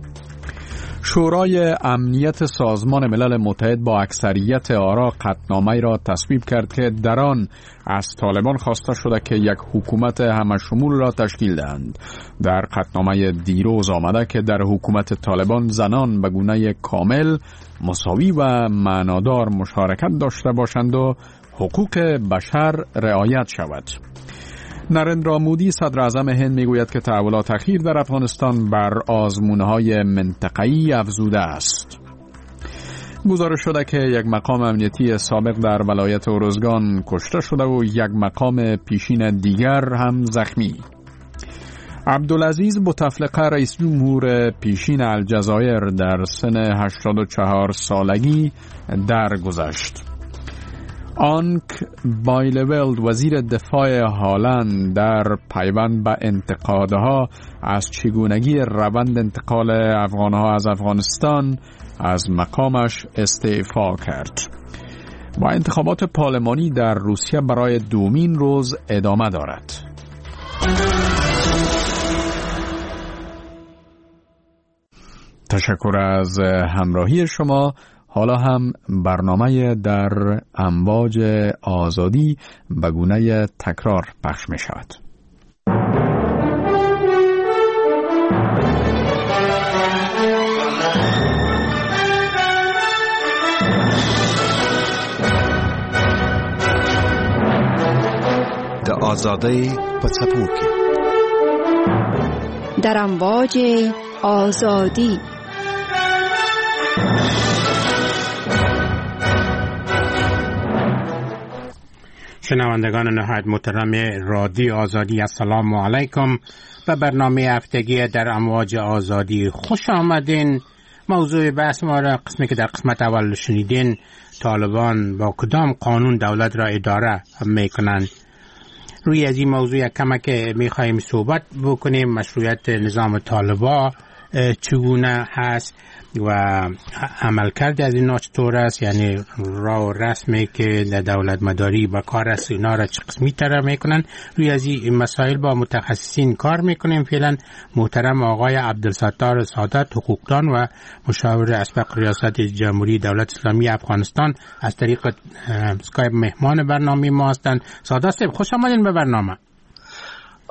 شورای امنیت سازمان ملل متحد با اکثریت آرا قطعنامه‌ای را تصویب کرد که در آن از طالبان خواسته شده که یک حکومت همشمول را تشکیل دهند. در قطعنامه دیروز آمده که در حکومت طالبان زنان به گونه کامل، مساوی و معنادار مشارکت داشته باشند و حقوق بشر رعایت شود. نریندرا مودی صدر اعظم هند میگوید که تحولات اخیر در افغانستان بر آزمونهای منطقه‌ای افزوده است. گزارش شده که یک مقام امنیتی سابق در ولایت ارزگان کشته شده و یک مقام پیشین دیگر هم زخمی. عبدالعزیز بوتفلقه رئیس جمهور پیشین الجزایر در سن 84 سالگی درگذشت. آنک بایلولد وزیر دفاع هالند در پیوند به انتقادها از چگونگی روند انتقال افغانها از افغانستان از مقامش استعفا کرد. با انتخابات پارلمانی در روسیه برای دومین روز ادامه دارد. تشکر از همراهی شما. حالا هم برنامه در امواج آزادی به گونه تکرار پخش می شود. د آزادی په څپو کې در امواج آزادی. شنوندگان نهایت محترم رادیو آزادی، السلام علیکم. به برنامه هفتگی در امواج آزادی خوش آمدین. موضوع بحث ما را قسمی که در قسمت اول شنیدین، طالبان با کدام قانون دولت را اداره میکنند. روی از این موضوع کمک میخواییم صحبت بکنیم. مشروعیت نظام طالبان چگونه هست و عملکرد از اینا چطور است، یعنی راه و رسمی که در دولت مداری با کار است اینا را چه قسمی تر میکنن. روی از این مسائل با متخصصین کار میکنیم. فعلا محترم آقای عبدالستار سادات، حقوقدان و مشاور اسبق ریاست جمهوری دولت اسلامی افغانستان، از طریق اسکایپ مهمان برنامه ما هستند. سادات صاحب خوش آمدین به برنامه.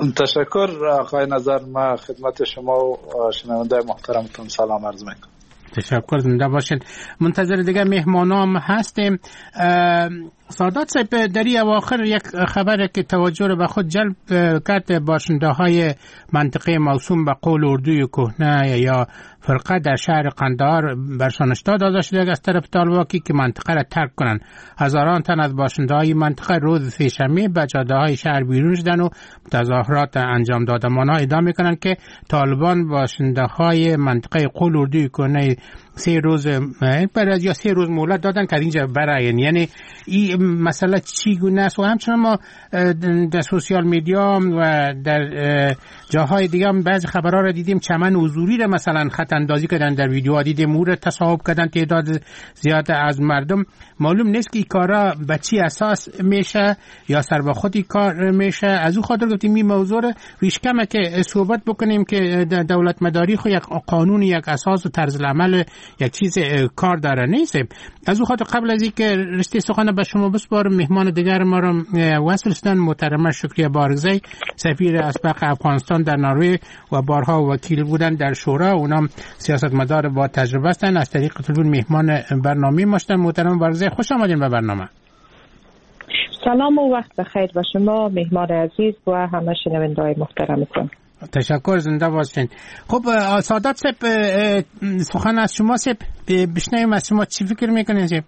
تشکر آقای نظر. ما خدمت شما و شنونده محترمتون سلام عرض میکنم. تشکر، زنده باشین. منتظر دیگه مهمانام هستیم. سادات صاحب، در این اواخر یک خبر که توجه رو به خود جلب کرد، باشنده های منطقه موسوم به قول اردوی کهنه یا فرقه در شهر قندهار برشان هشدار داده شده از طرف طالبان که منطقه را ترک کنند. هزاران تن از باشنده های منطقه روز سه‌شنبه به جاده های شهر بیرون شدن و تظاهرات انجام دادند. آنها ادعا میکنند که طالبان باشنده های منطقه قول اردوی کهنه 3 روز مهلت دادن که اینجا برای یعنی این مسئله چگونه است. و همچنان ما در سوشیال میدیا و در جاهای دیگه هم بعضی خبرها را دیدیم، چمن حضوری را مثلا خط اندازی کردن، در ویدیوها دیدیم او را تصاحب کردن تعداد زیاد از مردم. معلوم نیست که این کارا به چی اساس میشه یا سر به خودی کار میشه. از او خاطر گفتیم این موضوع را ریش کمه که صحبت بکنیم که دولت مداری خو یک قانون، یک اساس و طرز عمل یک چیز کار داره نیست. از او خاطر قبل از اینکه رشته سخن به شما بسپارم، مهمان دیگر ما را وصل شدن محترمه شکریه بارگزی، سفیر اسبق افغانستان در نروژ و بارها وکیل بودن در شورا، اونم سیاستمدار با تجربه هستند. از طریق تلفن مهمان برنامه ما شدن. محترم بارگزی، خوش آمدین به برنامه. سلام و وقت بخیر به شما مهمان عزیز و همه شنونده‌های محترمتون. تشکر، زنده باشین. خب سادات صاحب، سخن از شما صاحب بشنویم، از شما چی فکر میکنین صاحب؟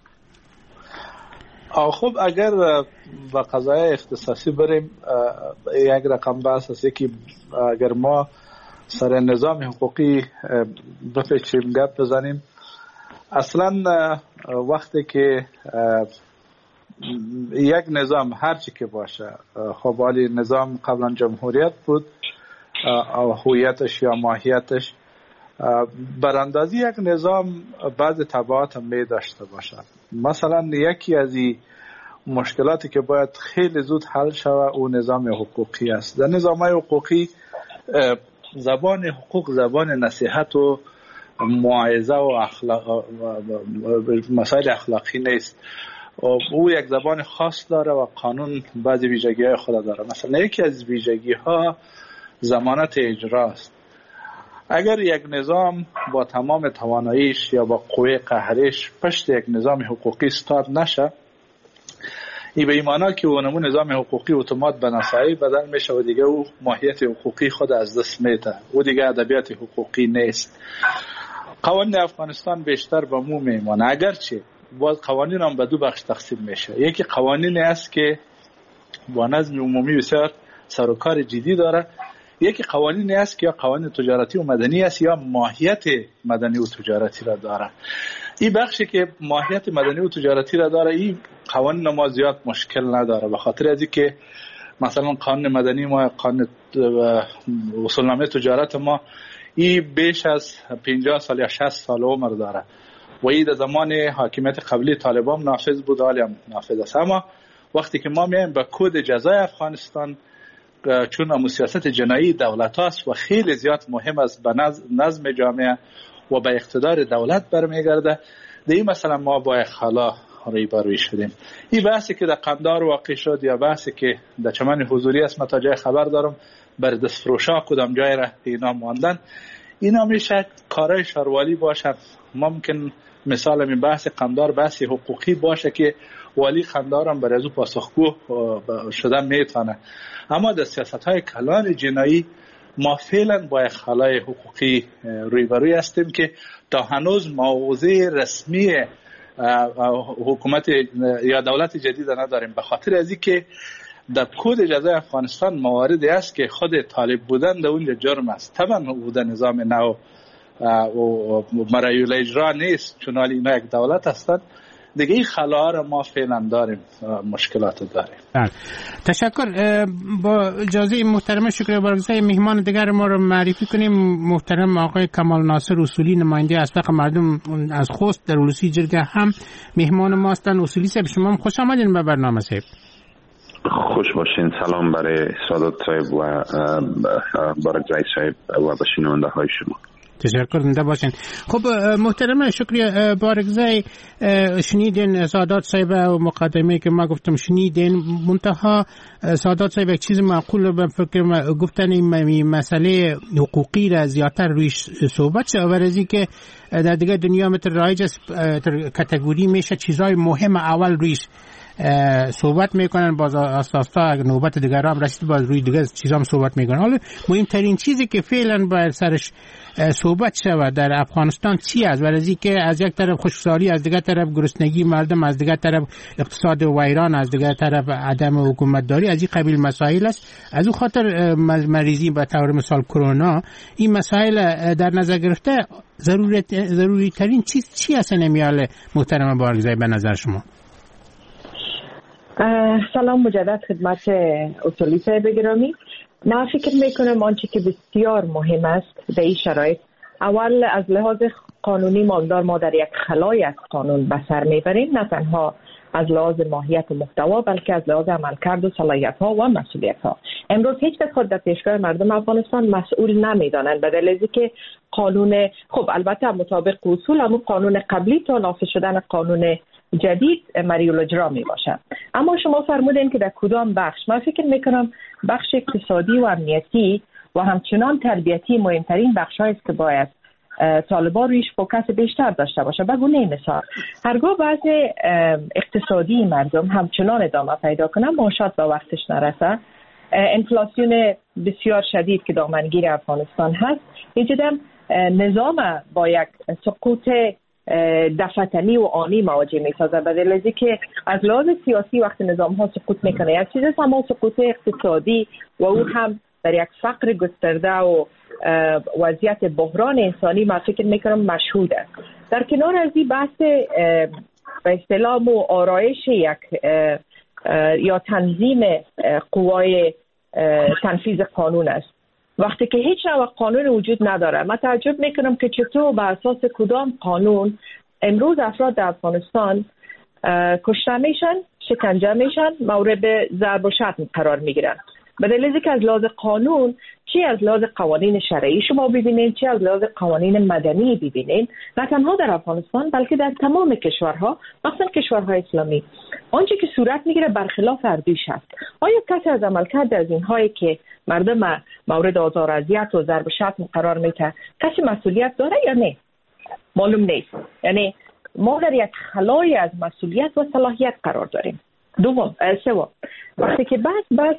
خب اگر با قضایای اختصاصی بریم، یک رقم بحث است که اگر ما سر نظام حقوقی بپیچیم گپ بزنیم، اصلا وقتی که یک نظام هرچی که باشه، خب ولی نظام قبلا جمهوریت بود، هویتش یا ماهیتش براندازی یک نظام بعض تبعات می داشته باشد. مثلا یکی از این مشکلاتی که باید خیلی زود حل شود او نظام حقوقی است. در نظام‌های حقوقی زبان حقوق زبان نصیحت و موعظه و مسائل اخلاقی نیست. او یک زبان خاص داره و قانون بعضی ویژگی‌های خود داره. مثلا یکی از ویژگی‌ها ضمانت اجراست. اگر یک نظام با تمام تواناییش یا با قوه قهریش پشت یک نظام حقوقی استاد نشه، این به این معنی که اونمون نظام حقوقی اتومات به نصایی بدل میشه و دیگه او ماهیت حقوقی خود از دست میده، او دیگه ادبیات حقوقی نیست. قوانین افغانستان بیشتر به مو میمانه، اگرچه باز قوانین هم به دو بخش تقسیم میشه. یکی قوانینی است که با نظم عمومی بسیار سر و کار جدی داره، یکی قوانینی است که یا قوانین تجارتی و مدنی است یا ماهیت مدنی و تجارتی را داره. این بخشی که ماهیت مدنی و تجارتی را داره، این قوانین ما زیاد مشکل نداره، به خاطر از اینکه مثلا قانون مدنی ما، قانون اصولنامه تجارت ما، این بیش از 50 سال یا 60 سال عمر داره و این در زمان حاکمیت قبلی طالبان نافذ بود، حالی هم نافذ است. اما وقتی که ما میایم به کد جزای افغانستان، چون امو سیاست جنایی دولت هاست و خیلی زیاد مهم است به نظم جامعه و به اقتدار دولت برمیگرده، در این مثلا ما با خلا روبرو شدیم. این بحثی که در قندهار واقع شد یا بحثی که در چمن حضوری است، من تا جای خبر دارم بر دستفروشا کدام جای را اینا ماندن، اینا میشه کارهای شاروالی باشه. ممکن مثال می بحث قندهار بحث حقوقی باشه که والی قندهار هم برای از او پاسخگو شدن میتونه، اما در سیاست‌های کلان جنایی ما فعلا با خلای حقوقی روبروی هستیم که تا هنوز موضع رسمی حکومت یا دولت جدید نداریم، به خاطر از اینکه در کد جزای افغانستان مواردی است که خود طالب بودن در اونجا جرم است. طبعا بوده نظام نو و مرایل اجرا نیست، چون اینا یک دولت هستند دیگه. این خلا را ما فعلا داریم، مشکلات داریم. تشکر. با اجازه محترم شکریه بارگزی، مهمان دیگر ما رو معرفی کنیم. محترم آقای کمال ناصر اصولی، نماینده اسبق مردم از خوست در ولسی جرگه هم مهمان ما هستند. اصولی صاحب، شما هم خوش آمدین به برنامه صاحب. خوش باشین. سلام برای سادات صاحب و بارگزی صاحب و به شنونده های شما. تشکر زنده باشین. خب محترم شکریه بارگزای، شنیدین سادات صاحب و مقدمه که ما گفتم شنیدین، منتها سادات صاحب یک چیز معقول به فکر گفتن این مسئله حقوقی را زیادتر رویش صحبت شد، ورزی که در دیگه دنیا مثل رایج کاتگوری میشه چیزای مهم اول رویش صحبت میکنن، باز آساسا نوبت دیگر هم رسید باز روی دیگه چیزا هم صحبت میکنن. حالا مهمترین چیزی که فعلا باید سرش صحبت شود در افغانستان چی است؟ ورزی که از یک طرف خشکسالی، از دیگر طرف گرسنگی مردم، از دیگر طرف اقتصاد ویران، از دیگر طرف عدم حکومتداری، از این قبیل مسائل است. از اون خاطر مریضی به طور مثال کرونا، این مسائل در نظر گرفته ضروری ترین چیز چی است نمیاله محترم بارگزای به نظر شما؟ سلام مجدد خدمت اصولی صاحب گرامی. من فکر میکنم آنچه که بسیار مهم است در این شرایط، اول از لحاظ قانونی ماندار ما در یک خلای از قانون به سر میبریم، نه تنها از لحاظ ماهیت و محتوا بلکه از لحاظ عملکرد و صلاحیت ها و مسئولیت ها. امروز هیچ کس خود در پیشگاه مردم افغانستان مسئول نمیدانند، به دلیلی که قانون، خب البته مطابق اصول همون قانون قبلی تا نافذ شدن قانون جدید مریول اجرا می باشد. اما شما فرمودین که در کدام بخش؟ من فکر میکنم بخش اقتصادی و امنیتی و همچنان تربیتی مهمترین بخش هاییست که باید طالبان رویش فوکس بیشتر داشته باشه. به گونه مثال هرگاه بعض اقتصادی مردم همچنان ادامه پیدا کنه، معاشات به وقتش نرسه، انفلاسیون بسیار شدید که دامنگیر افغانستان هست، ایجاداً نظام با یک سقوط دفتنی و آنی مواجه می سازه، به دلیل که از لحاظ سیاسی وقتی نظام ها سقوط میکنه یک چیز است، اما سقوط اقتصادی و او هم در یک فقر گسترده و وضعیت بحران انسانی من فکر میکنم مشهود است. در کنار از این بحث به اصطلاح و آرایش یک یا تنظیم قوای تنفیذ قانون است. وقتی که هیچ نوع قانون وجود نداره، من تعجب میکنم که چطور به اساس کدام قانون امروز افراد در افغانستان کشته میشن، شکنجه میشن، مورد ضرب و شتم قرار میگیرن. به دلیلی که از لحاظ قانون، چی از لحاظ قوانین شرعی شما ببینین، چی از لحاظ قوانین مدنی ببینین، نه تنها در افغانستان بلکه در تمام کشورها، مثلا کشورهای اسلامی، آنچه که صورت میگیره برخلاف اردوش است. آیا کسی از عملکرد از اینهایی که مردم مورد آزار و اذیت و ضرب و شتم قرار میده کسی مسئولیت داره یا نه؟ معلوم نیست. یعنی ما در یک خلای از مسئولیت و صلاحیت قرار داریم. سوم، وقتی که بحث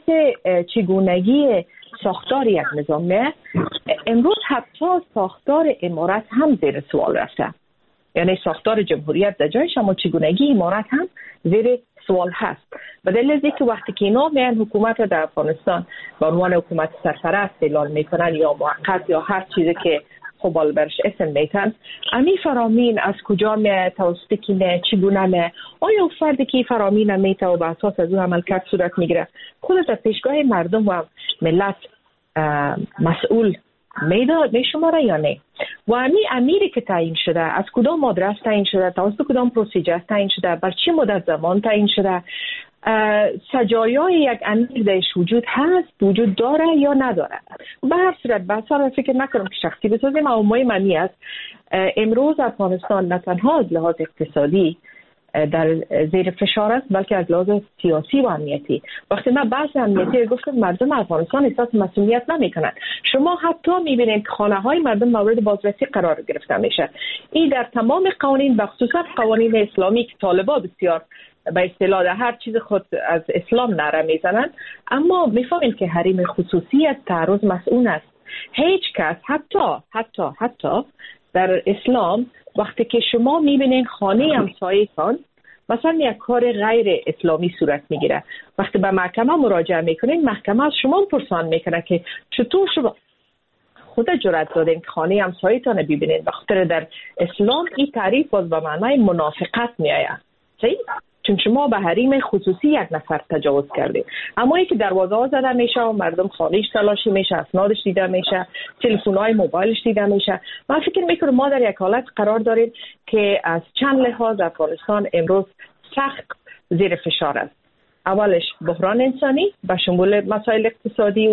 چگونگی ساختار یک نظامه، امروز حتی ساختار امارت هم زیر سوال رفته. یعنی ساختار جمهوریت در جایش، اما چگونگی امارت هم زیر سوال هست. به دلیل که وقتی که اینا میان حکومت در افغانستان به عنوان حکومت سرپرست اعلان میکنن یا موقت یا هر چیزی که خب برش اسم میتن، امی فرامین از کجا میاد، توسط کی میاد، چگونه میاد، آیا فردی که فرامین میته و به اساس از اون عملکرد صورت میگیره خودش در پیشگاه مردم و ملت مسئول میشماره یا نه؟ و امیری که تعیین شده از کدام آدرس تعیین شده، توسط کدام پروسیجر تعیین شده، بر چه مدت زمان تعیین شده، سجایای یک امیر درش وجود داره یا نداره. به هر صورت بحثا فکر نکنم که شخصی بسازیم، اما مهمی است امروز افغانستان نه تنها از لحاظ اقتصادی در زیر فشار است بلکه از لحاظ سیاسی و امنیتی. وقتی من بحث امنیتی گفتم، مردم افغانستان احساس مسئولیت نمیکنن. شما حتی میبینید که خانه های مردم مورد بازرسی قرار گرفته میشه. این در تمام قوانین و خصوصا قوانین اسلامی که طالبان بسیار به اصطلاح در هر چیز خود از اسلام نعره میزنن، اما میفهمید که حریم خصوصی از تعرض مسئول است. هیچ کس حتی در اسلام وقتی که شما میبینین خانه همسایه‌تان مثلا یک کار غیر اسلامی صورت میگیره، وقتی به محکمه مراجعه میکنین، محکمه از شما پرسان میکنه که چطور شما خود جرأت دادین که خانه همسایه‌تان ببینین. بخاطر در اسلام این تعریف باز به معنای منافقت میآید. صحیح؟ چون شما به حریم خصوصی یک نفر تجاوز کردید. اما ای که دروازه ها زده میشه و مردم خانه‌اش تلاشی میشه، اسنادش دیده میشه، تلفن‌های موبایلش دیده میشه. من فکر میکنم ما در یک حالت قرار داریم که از چند لحاظ افغانستان امروز سخت زیر فشار است. اولش بحران انسانی به شمول مسائل اقتصادی و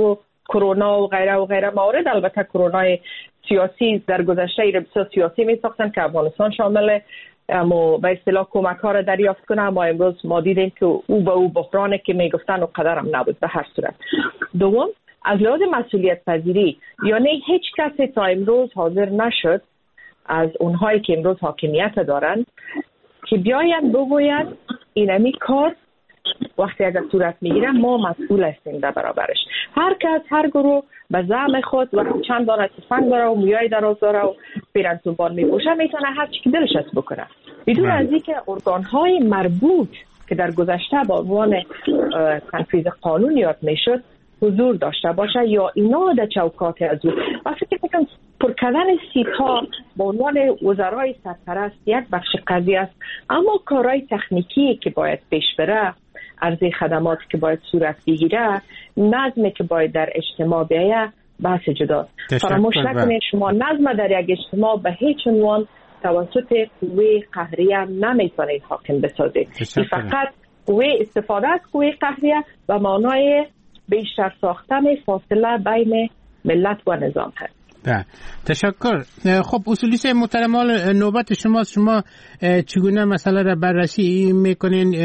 کرونا و غیره موارد. البته کرونا سیاسی در گذشته بسیار سیاسی می ساختن که افغانستان شامل اما به اصطلاح کمک ها را دریافت کنه، اما امروز ما دیدیم که او به او بحرانی که می گفتن و قدر هم نبود. به هر صورت دوم از لحاظ مسئولیت پذیری، یعنی هیچ کسی تا امروز حاضر نشد از اونهایی که امروز حاکمیت دارن که بیاین بگوین اینمی کار وقتی اگر صورت میگیره ما مسئول هستیم در برابرش. هر کس هر گروه به زعم خود وقتی چند دانه تفنگ داره و مویای دراز داره و پیرنتونبان میپوشه میتونه هر چی که دلش است بکنه بدون از اینکه ارگان‌های مربوط که در گذشته با عنوان تنفیذ قانون یاد میشد حضور داشته باشه یا اینا در چوکات از او. وقتی که فکرم پر کردن سیت‌ها با عنوان وزرای سرپرست یک بخش قضیه است، اما کارهای تکنیکی که باید پیش بره، عرضه خدمات که باید صورت بگیره، نظمی که باید در اجتماع بیایه بحث جدا. فراموش نکنید شما نظم در یک اجتماع به هیچ عنوان توسط قوه قهریه نمیتونید حاکم بسازید. این فقط قوه استفاده از قوه قهریه و معنای بیشتر ساختن فاصله بین ملت و نظام هست. تشکر. خب اصولی سه محترم، نوبت شما چگونه مسئله را بررسی میکنین؟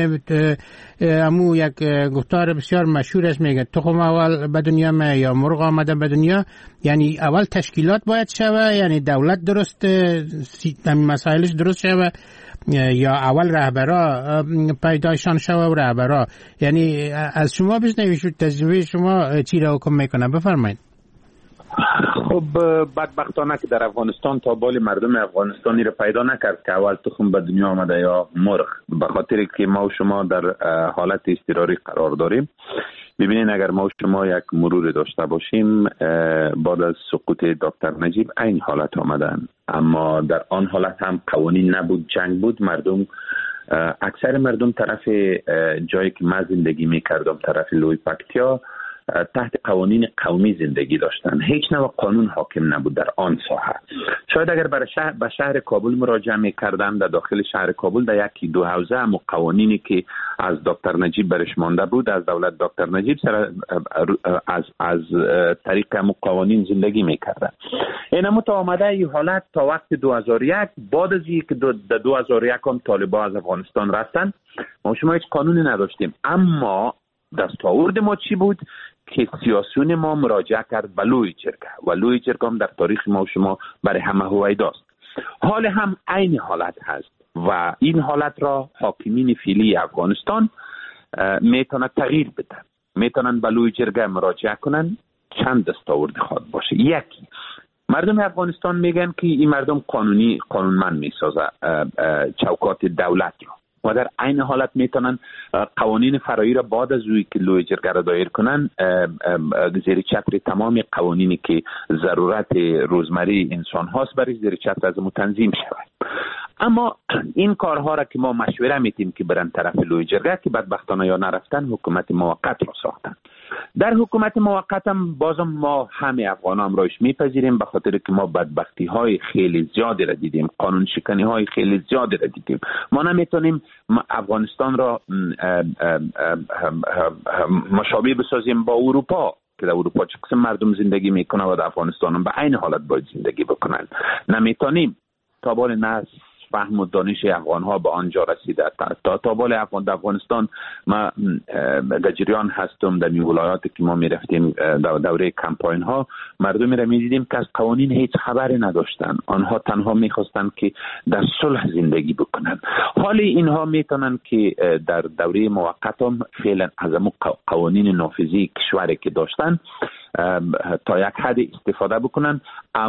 امو یک گفتار بسیار مشهور است، میگه تخم اول به دنیا یا مرغ آمده به دنیا. یعنی اول تشکیلات باید شوه، یعنی دولت درست مسائلش درست شوه، یا اول رهبرا پیدایشان شوه و رهبرا. یعنی از شما بشنویم تجربه شما چی را حکم میکنه، بفرمایید. خب بدبختانه که در افغانستان تا بال مردم افغانستانی رو پیدا نکرد که اول تخم به دنیا آمده یا مرغ، به خاطر که ما و شما در حالت اضطراری قرار داریم. ببینید اگر ما و شما یک مرور داشته باشیم، بعد از سقوط دکتر نجیب این حالت آمدن، اما در آن حالت هم قوانین نبود، جنگ بود. مردم اکثر مردم طرف جایی که من زندگی میکردم، طرف لوی پکتیا، تحت قوانین قومی زندگی داشتن. هیچ نوع قانون حاکم نبود در آن ساحه. شاید اگر به شهر کابل مراجعه می‌کردم، در داخل شهر کابل در یکی دو حوزه هم قوانینی که از دکتر نجیب برش مانده بود، از دولت دکتر نجیب سر از طریق هم قوانین زندگی می‌کردن. اینم تا آمده این حالت تا وقت 2001. بعد از اینکه در 2001 هم طالبان از افغانستان رفتن، ما شما هیچ قانونی نداشتیم. اما دستاورد ما چی بود که سیاسیون ما مراجعه کرد به لوی جرگه و لوی جرگه هم در تاریخ ما و شما برای همه هویداست. حال هم عین حالت هست و این حالت را حاکمین فعلی افغانستان میتونن تغییر بدن، میتونن به لوی جرگه مراجعه کنن. چند دستاورد خواد باشه. یکی، مردم افغانستان میگن که این مردم قانونمند میسازه چوکات دولت را و در عین حالت میتونن قوانین فرعی را بعد از اوی که لوی جرگه را دایر کنن زیر چتر تمام قوانینی که ضرورت روزمره انسان هاست برای زیر چتر از تنظیم شود. اما این کارها را که ما مشوره میتیم که برن طرف لوی جرگه، که بدبختانه یا نرفتن، حکومت موقت را ساختن. در حکومت موقت هم بازم ما همه افغان هم رایش میپذیریم، به خاطر که ما بدبختی های خیلی زیادی را دیدیم، قانون شکنی های خیلی زیادی را دیدیم. ما نمیتونیم افغانستان را مشابه بسازیم با اروپا، که در اروپا چه قسم مردم زندگی میکنه و در افغانستان هم به عین حالت باید زندگی بکنن. نمیتونیم. تا بال ناس فهم و دانش افغان ها به آنجا رسیده. تا بال افغانستان ما در جریان هستم، در این ولایاتی که ما میرفتیم دوره کمپاین ها، مردمی را میدیدیم که از قوانین هیچ خبری نداشتن. آنها تنها میخواستن که در صلح زندگی بکنن. حالی اینها میتونن که در دوره موقت هم فعلا از قوانین نافذی کشوری که داشتن تا یک حد استفاده بکنن.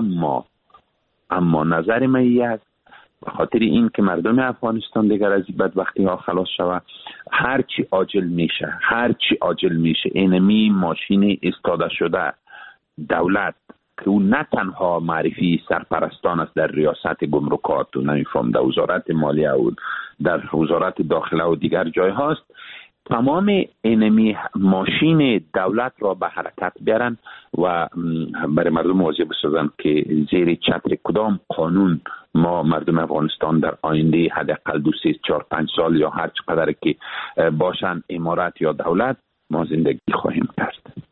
اما نظر من است، به خاطر این که مردم افغانستان دیگر از این بدبختی ها خلاص شود، هرچی عاجل میشه اینمی ماشین استاده شده دولت که اون نه تنها معرفی سرپرستان است در ریاست گمرکات و نمیفهم در وزارت مالیه و در وزارت داخله و دیگر جای هاست، تمام اینمی ماشین دولت را به حرکت بیارن و برای مردم واضح بسازن که زیر چتر کدام قانون ما مردم افغانستان در آینده حداقل 2 3 4 5 سال یا هر چقدر که باشن امارت یا دولت ما زندگی خواهیم کرد.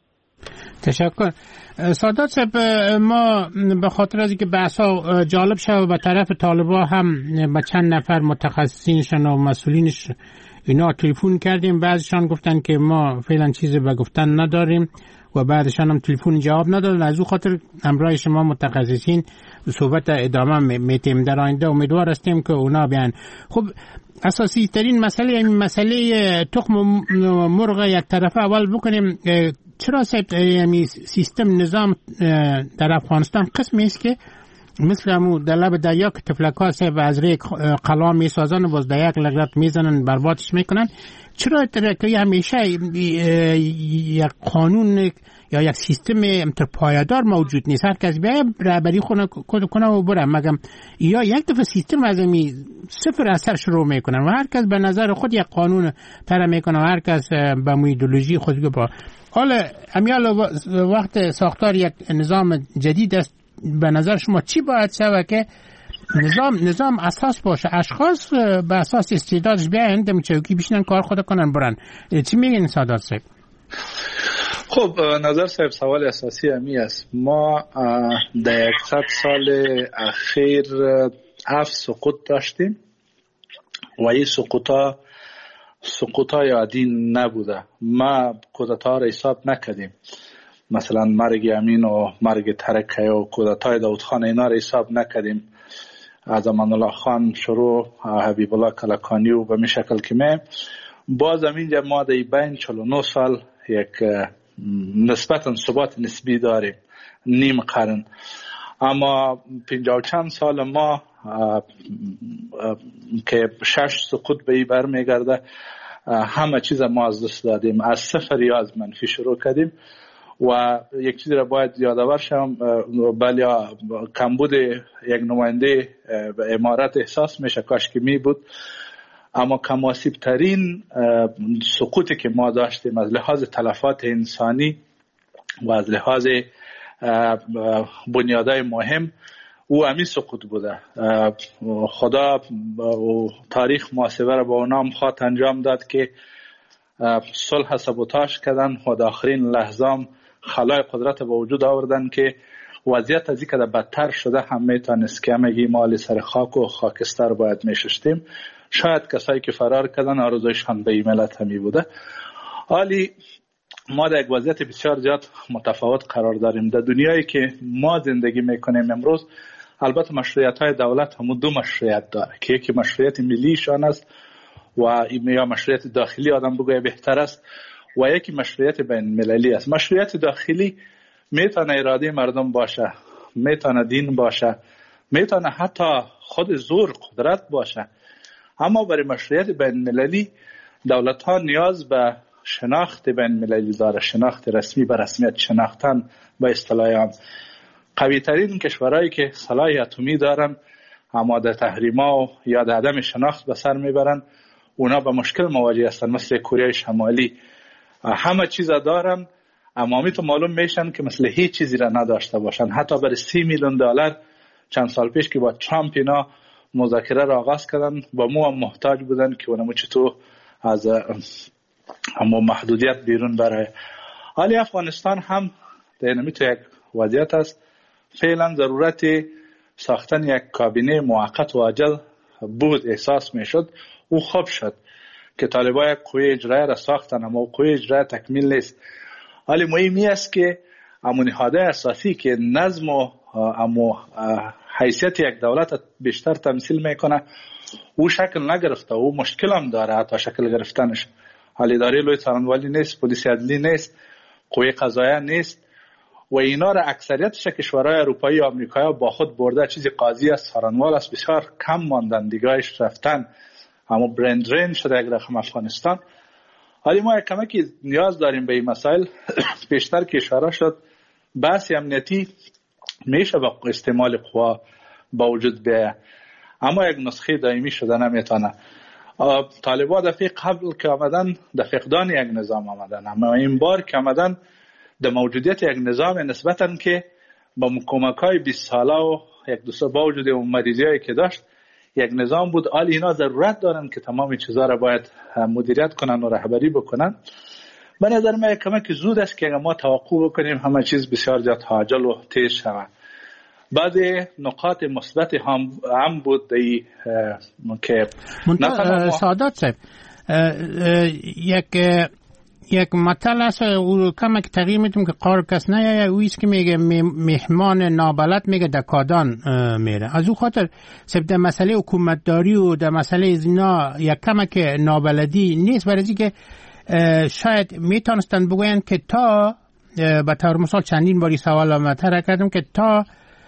تشکر. سادات صاحب، ما به خاطر از اینکه بحثا جالب شد و به طرف طالبا هم با چند نفر متخصصینشون و مسئولینش اینا تلفن کردیم، بعضیشان گفتن که ما فعلا چیزی به گفتن نداریم و بعدشان هم تلفن جواب ندادن. از او خاطر همراه شما متخصصین صحبت ادامه میتیم. در آینده امیدوار هستیم که اونا بیان. خب اساسی ترین مسئله تخم مرغ یک طرفه اول بکنیم. چرا سیستم نظام در افغانستان قسمی است که مثل همون در لب دریا که تفلک‌ها و از ریک قلا میسازن و باز در یک لگرت میزنن بربادش میکنن؟ چرا که همیشه یک قانون یا یک سیستم پایدار موجود نیست؟ هر کس بیایه رهبری کنه و بره، مگم یا یک دفعه سیستم از امی صفر اثر شروع میکنن و هر کس به نظر خود یک قانون طرح میکنه و هر کس به ایدئولوژی خود با حالا امیال وقت ساختار یک نظام جدید است. به نظر شما چی باید شود که نظام اساس باشه، اشخاص به اساس استعدادش بیاین دم چوکی بشینن کار خود کنن برن؟ چی میگین سادات صاحب؟ خب نظر صاحب سوال اساسی همی است. ما در 100 سال اخیر 7 سقوط داشتیم و این سقوطا یادی نبوده. ما کودتا را حساب نکردیم، مثلا مرگ امین و مرگ ترکه و کودتای داود خان اینا را حساب نکردیم. از امان الله خان شروع حبیب الله کلکانی و به می شکل که می باز اینجا ما در بین 49 سال یک نسبتا ثبات نسبی داریم، نیم قرن. اما 50 چند سال ما که 6 سقوط به این بر میگرده، همه چیز ما از دست دادیم، از صفر یا از منفی شروع کردیم. و یک چیزی را باید یادآور شم، بله کمبود یک نماینده به امارت احساس میشه، کاش که می بود. اما کماسیب ترین سقوطی که ما داشتیم از لحاظ تلفات انسانی و از لحاظ بنیادهای مهم او همین سقوط بوده. خدا و تاریخ محاسبه را با اونام خواهد انجام داد که صلح سبوتاژ کردن و در آخرین لحظام خلای قدرت به وجود آوردن که وضعیت از این که بدتر شده هم میتونست که همگی مال سر خاک و خاکستر باید میشستیم. شاید کسایی که فرار کردن آرزویشان به این ملت همی بوده. حالی ما در یک وضعیت بسیار زیاد متفاوت قرار داریم. در دنیایی که ما زندگی میکنیم امروز، البته مشروعیت های دولت هم دو مشروعیت داره که یکی مشروعیت ملیشان است و یا مشروعیت داخلی آدم بگویه بهتر است و یکی مشروعیت بین المللی است. مشروعیت داخلی میتونه اراده مردم باشه، میتونه دین باشه، میتونه حتی خود زور قدرت باشه. اما برای مشروعیت بین المللی دولت ها نیاز به شناخت بین المللی داره، شناخت رسمی به رسمیت شناختن به اصطلاح هم. قوی ترین کشورهایی که سلاح اتمی دارن اما در تحریما و یا در عدم شناخت به سر میبرن، اونا به مشکل مواجه هستن. مثل کره شمالی همه چیز دارن اما میتون معلوم میشن که مثل هیچ چیزی را نداشته باشن. حتی برای 30 میلیون دلار چند سال پیش که با ترامپ اینا مذاکره را آغاز کردن با مو هم محتاج بودن که اونمو چطور از همو محدودیت بیرون برای. حالی افغانستان هم در اینمی تو یک وضعیت است. فعلا ضرورت ساختن یک کابینه موقت و عاجل بود احساس میشد. او خوب شد که طالبان یک قوه اجرایی را ساختن اما قوه اجرایی تکمیل نیست. حالی مهمی است که امو نهادهای اساسی که نظم و حیثیت یک دولت بیشتر تمثیل میکنه او شکل نگرفته، او مشکل هم داره حتی شکل گرفتنش. حالی اداره لوی څارنوالي نیست، پلیس عدلی نیست، قوه قضاییه نیست و اینا را اکثریتش کشورهای اروپایی و آمریکایی با خود برده. چیزی قاضی است، څارنوال است، بسیار کم ماندن، دیگه‌اش رفتن. اما برند درین شده یک رقم افغانستان. حالی ما یک کمکی نیاز داریم به این مسائل. بیشتر که اشاره شد بحث امنیتی میشه با استعمال قوا با وجود بیایه اما یک نسخه دائمی شده نمیتونه. طالبان دفعه قبل که آمدن در فقدان یک نظام آمدن، اما این بار که آمدن در موجودیت یک نظام نسبتاً که با کمک‌های 20 ساله و یک دو با وجود اون مریضی‌هایی که داشت یک نظام بود. حالی اینا ضرورت دارن که تمام چیزا را باید مدیریت کنن و رهبری بکنن. به نظر من کمک زود است که ما توقع بکنیم همه چیز بسیار زیاد عاجل و تیز شود. بعض نقاط مثبت هم بود که سعادت صاحب یک مطلب است او کمک تغییر میتونم که قار کس نه اویست که میگه مهمان نابلد میگه دکادان میره. از او خاطر سبت مسئله حکومتداری و در مسئله زینا یک کمک نابلدی نیست، برای که شاید میتونستن بگوین که تا به طور مثال چندین باری سوال مطرح کردم که تا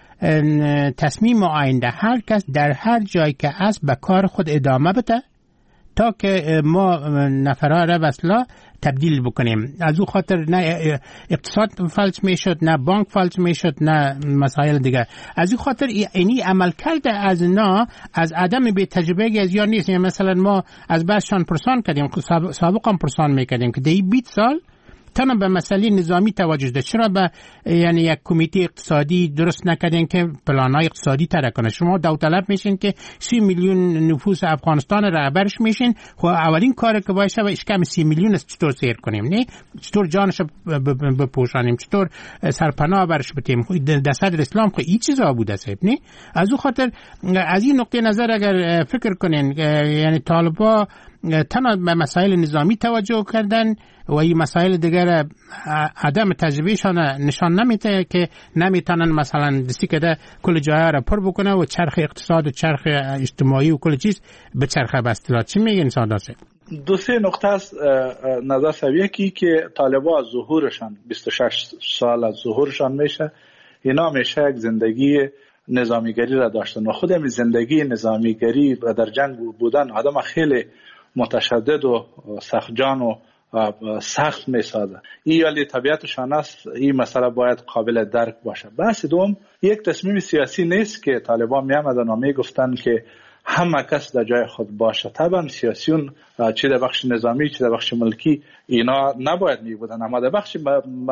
تصمیم آینده هر کس در هر جایی که است به کار خود ادامه بده تا که ما نفرها را بسلا تبدیل بکنیم. از او خاطر نه اقتصاد فلج میشد، نه بانک فلج میشد، نه مسائل دیگر. از او خاطر اینی عمل کرده از نا از عدم به تجربه از یا نیست. یعنی مثلا ما از بحثشان پرسان کردیم، سابقا پرسان میکردیم که دی 20 سال تنها به مسئله نظامی توجه ده. چرا به یعنی یک کمیته اقتصادی درست نکردین که پلان‌های اقتصادی طرح کنه؟ شما داوطلب میشین که 30 میلیون نفوس افغانستان رهبرش میشین، خب اولین کاری که باشه اشکم 30 میلیون است چطور سیر کنیم، نه چطور جانش بپوشانیم، چطور سرپناه برش بدیم. در صدر اسلام خب این چیزا بوده صاحب، نه؟ از اون خاطر از این نقطه نظر اگر فکر کنین یعنی طالبا تنها به مسائل نظامی توجه کردن و این مسائل دیگر عدم تجربهشان نشان نمیده که نمیتونن مثلا دستی که کل جاها را پر بکنه و چرخ اقتصاد و چرخ اجتماعی و کل چیز به چرخه بستلا. چی میگین ساداسه؟ دو سه نقطه است نظر سویه که طالبا از ظهورشان 26 سال از ظهورشان میشه، اینا میشه یک زندگی نظامیگری را داشتن و خود زندگی نظامیگری و در جنگ بودن آدم خیلی متشدد و سختجان و سخت میسازه. این ولی طبیعتشان است، این مسئله باید قابل درک باشه. بحث دوم یک تصمیم سیاسی نیست که طالبان می آمدن و می گفتن که همه کس در جای خود باشه. طبعا سیاسیون چه در بخش نظامی چه در بخش ملکی اینا نباید می بودن، اما در بخش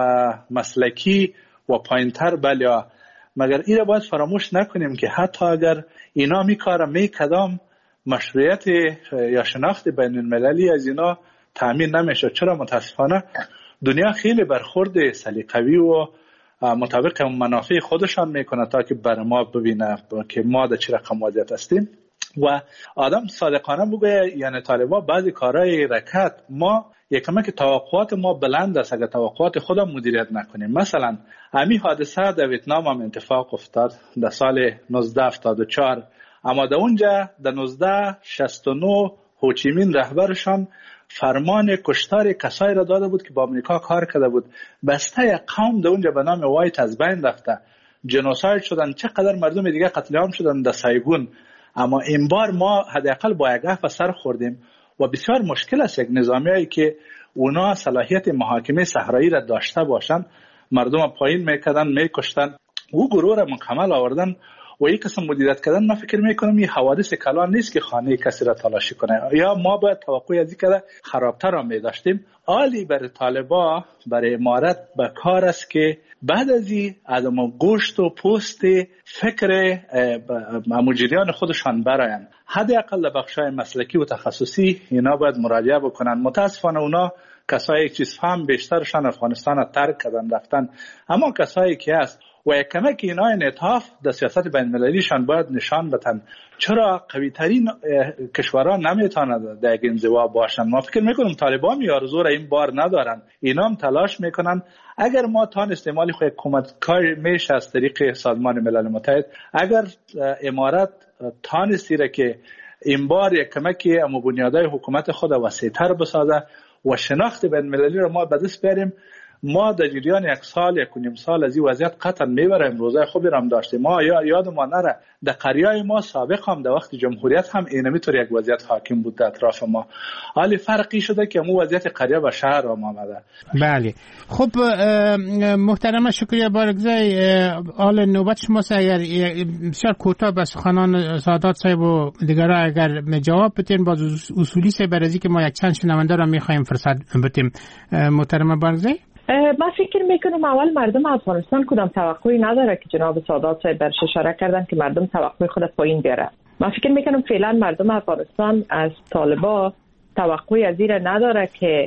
مسلکی و پایینتر بله. مگر این را باید فراموش نکنیم که حتی اگر اینا می کارم می کدام مشروعیت یا شناخت بین المللی از اینا تأمین نمیشه. چرا؟ متاسفانه دنیا خیلی برخورد سلیقه‌ای و مطابق منافع خودشان میکنه تا که بر ما ببینه که ما در چه رقم وضعیت هستیم. و آدم صادقانه بگه یعنی طالبان بعضی کارهای رکت ما یکم که توقعات ما بلند است، اگر توقعات خودم مدیریت نکنیم. مثلا همین حادثه در ویتنام هم اتفاق افتاد در سال 1974، اما در اونجا در 1969 هوچیمین رهبرشان فرمان کشتار کسایی را داده بود که با امریکا کار کرده بود. بسته قوم در اونجا به نام وایت از بین رفته، جنوساید شدن، چقدر مردم دیگه قتل عام شدن در سایگون. اما این بار ما حداقل با یک حرف سر خوردیم و بسیار مشکل است یک نظامیایی که اونا صلاحیت محاکمه صحرایی را داشته باشن مردم پایین میکردن میکشتن، او گروه را مکمل آوردن و یک قسم مدیریت کردن. من فکر میکنم این حوادث کلان نیست که خانه کسی را تلاشی کنه، یا ما باید توقع از این که خرابتر را می داشتیم. عالی برای طالبا برای امارت به کار است که بعد از این عدم گوشت و پوست فکر مجریان خودشان براین، حداقل بخشای مسلکی و تخصصی اینا باید مراجعه بکنن. متاسفانه اونا کسایی چیز فهم بیشترشان افغانستان ترک کردن رفتن، اما کسایی که هست و یک کمک اینا انعطاف در سیاست بین المللیشان باید نشان بدن. چرا قوی ترین کشورها نمیتونن در یک انزوا باشن؟ ما فکر میکنم طالبان آرزو را این بار ندارن، اینا هم تلاش میکنن. اگر ما تان استعمالی خود کمک‌کار میشه از طریق سازمان ملل متحد، اگر امارت تانستی که این بار یک کمکی اما بنیادهای حکومت خود وسیع‌تر بسازه و شناخت بین المللی را ما به دست بیاریم، ما در جریان یک سال یک و نیم سال از این وضعیت قطعا میبریم. روزای خوبی را هم داشتیم. ما یاد ما نره در قریای ما سابق هم در وقت جمهوریت هم اینمیطور یک وضعیت حاکم بود در اطراف ما، حالی فرقی شده که مو وضعیت قریه و شهر را آمده. بله خب محترم شکریه بارگزای آل نوبت شما اگر بسیار کوتاه به سخنان سادات صاحب و دیگرها اگر جواب بدین باز اصولی سه برازی که ما یک چند شنونده را میخوایم فرصت بدیم. محترم بارگزای من فکر میکنم اول مردم افغانستان کدام توقعی نداره که جناب سادات صاحب برش اشاره کردن که مردم توقع خود پایین بیاره. من فکر میکنم فعلا مردم افغانستان از طالبا توقعی از این نداره که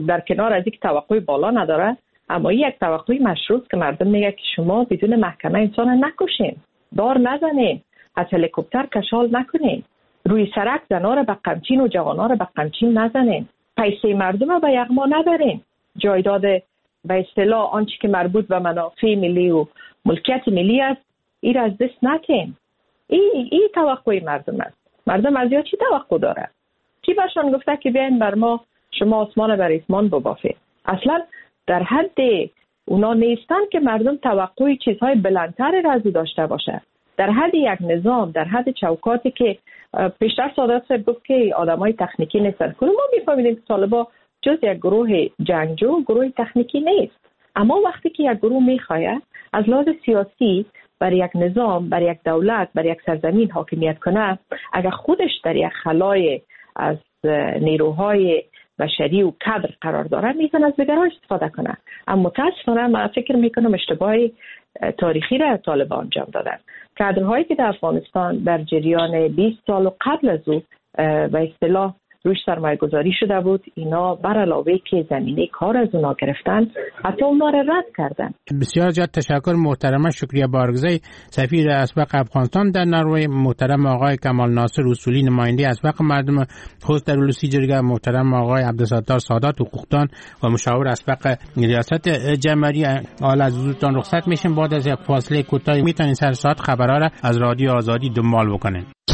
در کنار از یک توقع بالا نداره، اما یک توقع مشروط که مردم میگه که شما بدون محکمه انسان نکشین، دار نزنین، از هلیکوپتر کشال نکنین، روی سرک زنا را به قمچین و جوانا را به قمچین نزنین، پیسه مردم را به یغما نبرین، جایداد به اصطلاح آنچه که مربوط به منافع ملی و ملکیت ملی است این را از دست نکن. این توقع مردم است. مردم از یا چی توقع داره؟ کی برشان گفته که بیاین بر ما شما آسمان بر اسمان ببافید؟ اصلا در حد اونا نیستن که مردم توقع چیزهای بلندتری را از داشته باشه. در حد یک نظام، در حد چوکاتی که پیشتر سادات صاحب گفت که آدمای تکنیکی نیستن، ما میفهمیدیم که طالبان جز یک گروه جنگجو گروه تکنیکی نیست. اما وقتی که یک گروه میخواد از لحاظ سیاسی بر یک نظام، بر یک دولت، بر یک سرزمین حاکمیت کنه، اگر خودش در یک خلای از نیروهای بشری و کادر قرار داره میتونه از دیگران استفاده کنه. اما متاسفانه من فکر میکنم اشتباه تاریخی را طالبان انجام دادن. کادرهایی که در افغانستان در جریان 20 سال و قبل از او به اصطلاح روش سرمایه گذاری شده بود، اینا بر علاوه که زمینه کار از اونا گرفتن حتی اونا را رد کردن. بسیار زیاد تشکر محترمه شکریه بارگزی، سفیر اسبق افغانستان در نروژ، محترم آقای کمال ناصر اصولی نماینده اسبق مردم خوست در ولوسی جرگه، محترم آقای عبدالستار سادات حقوقدان و مشاور اسبق ریاست جمهوری. حالا از حضورتان رخصت میشیم. بعد از یک فاصله کوتاهی میتونین سر ساعت خبرها را از رادیو آزادی دنبال بکنین.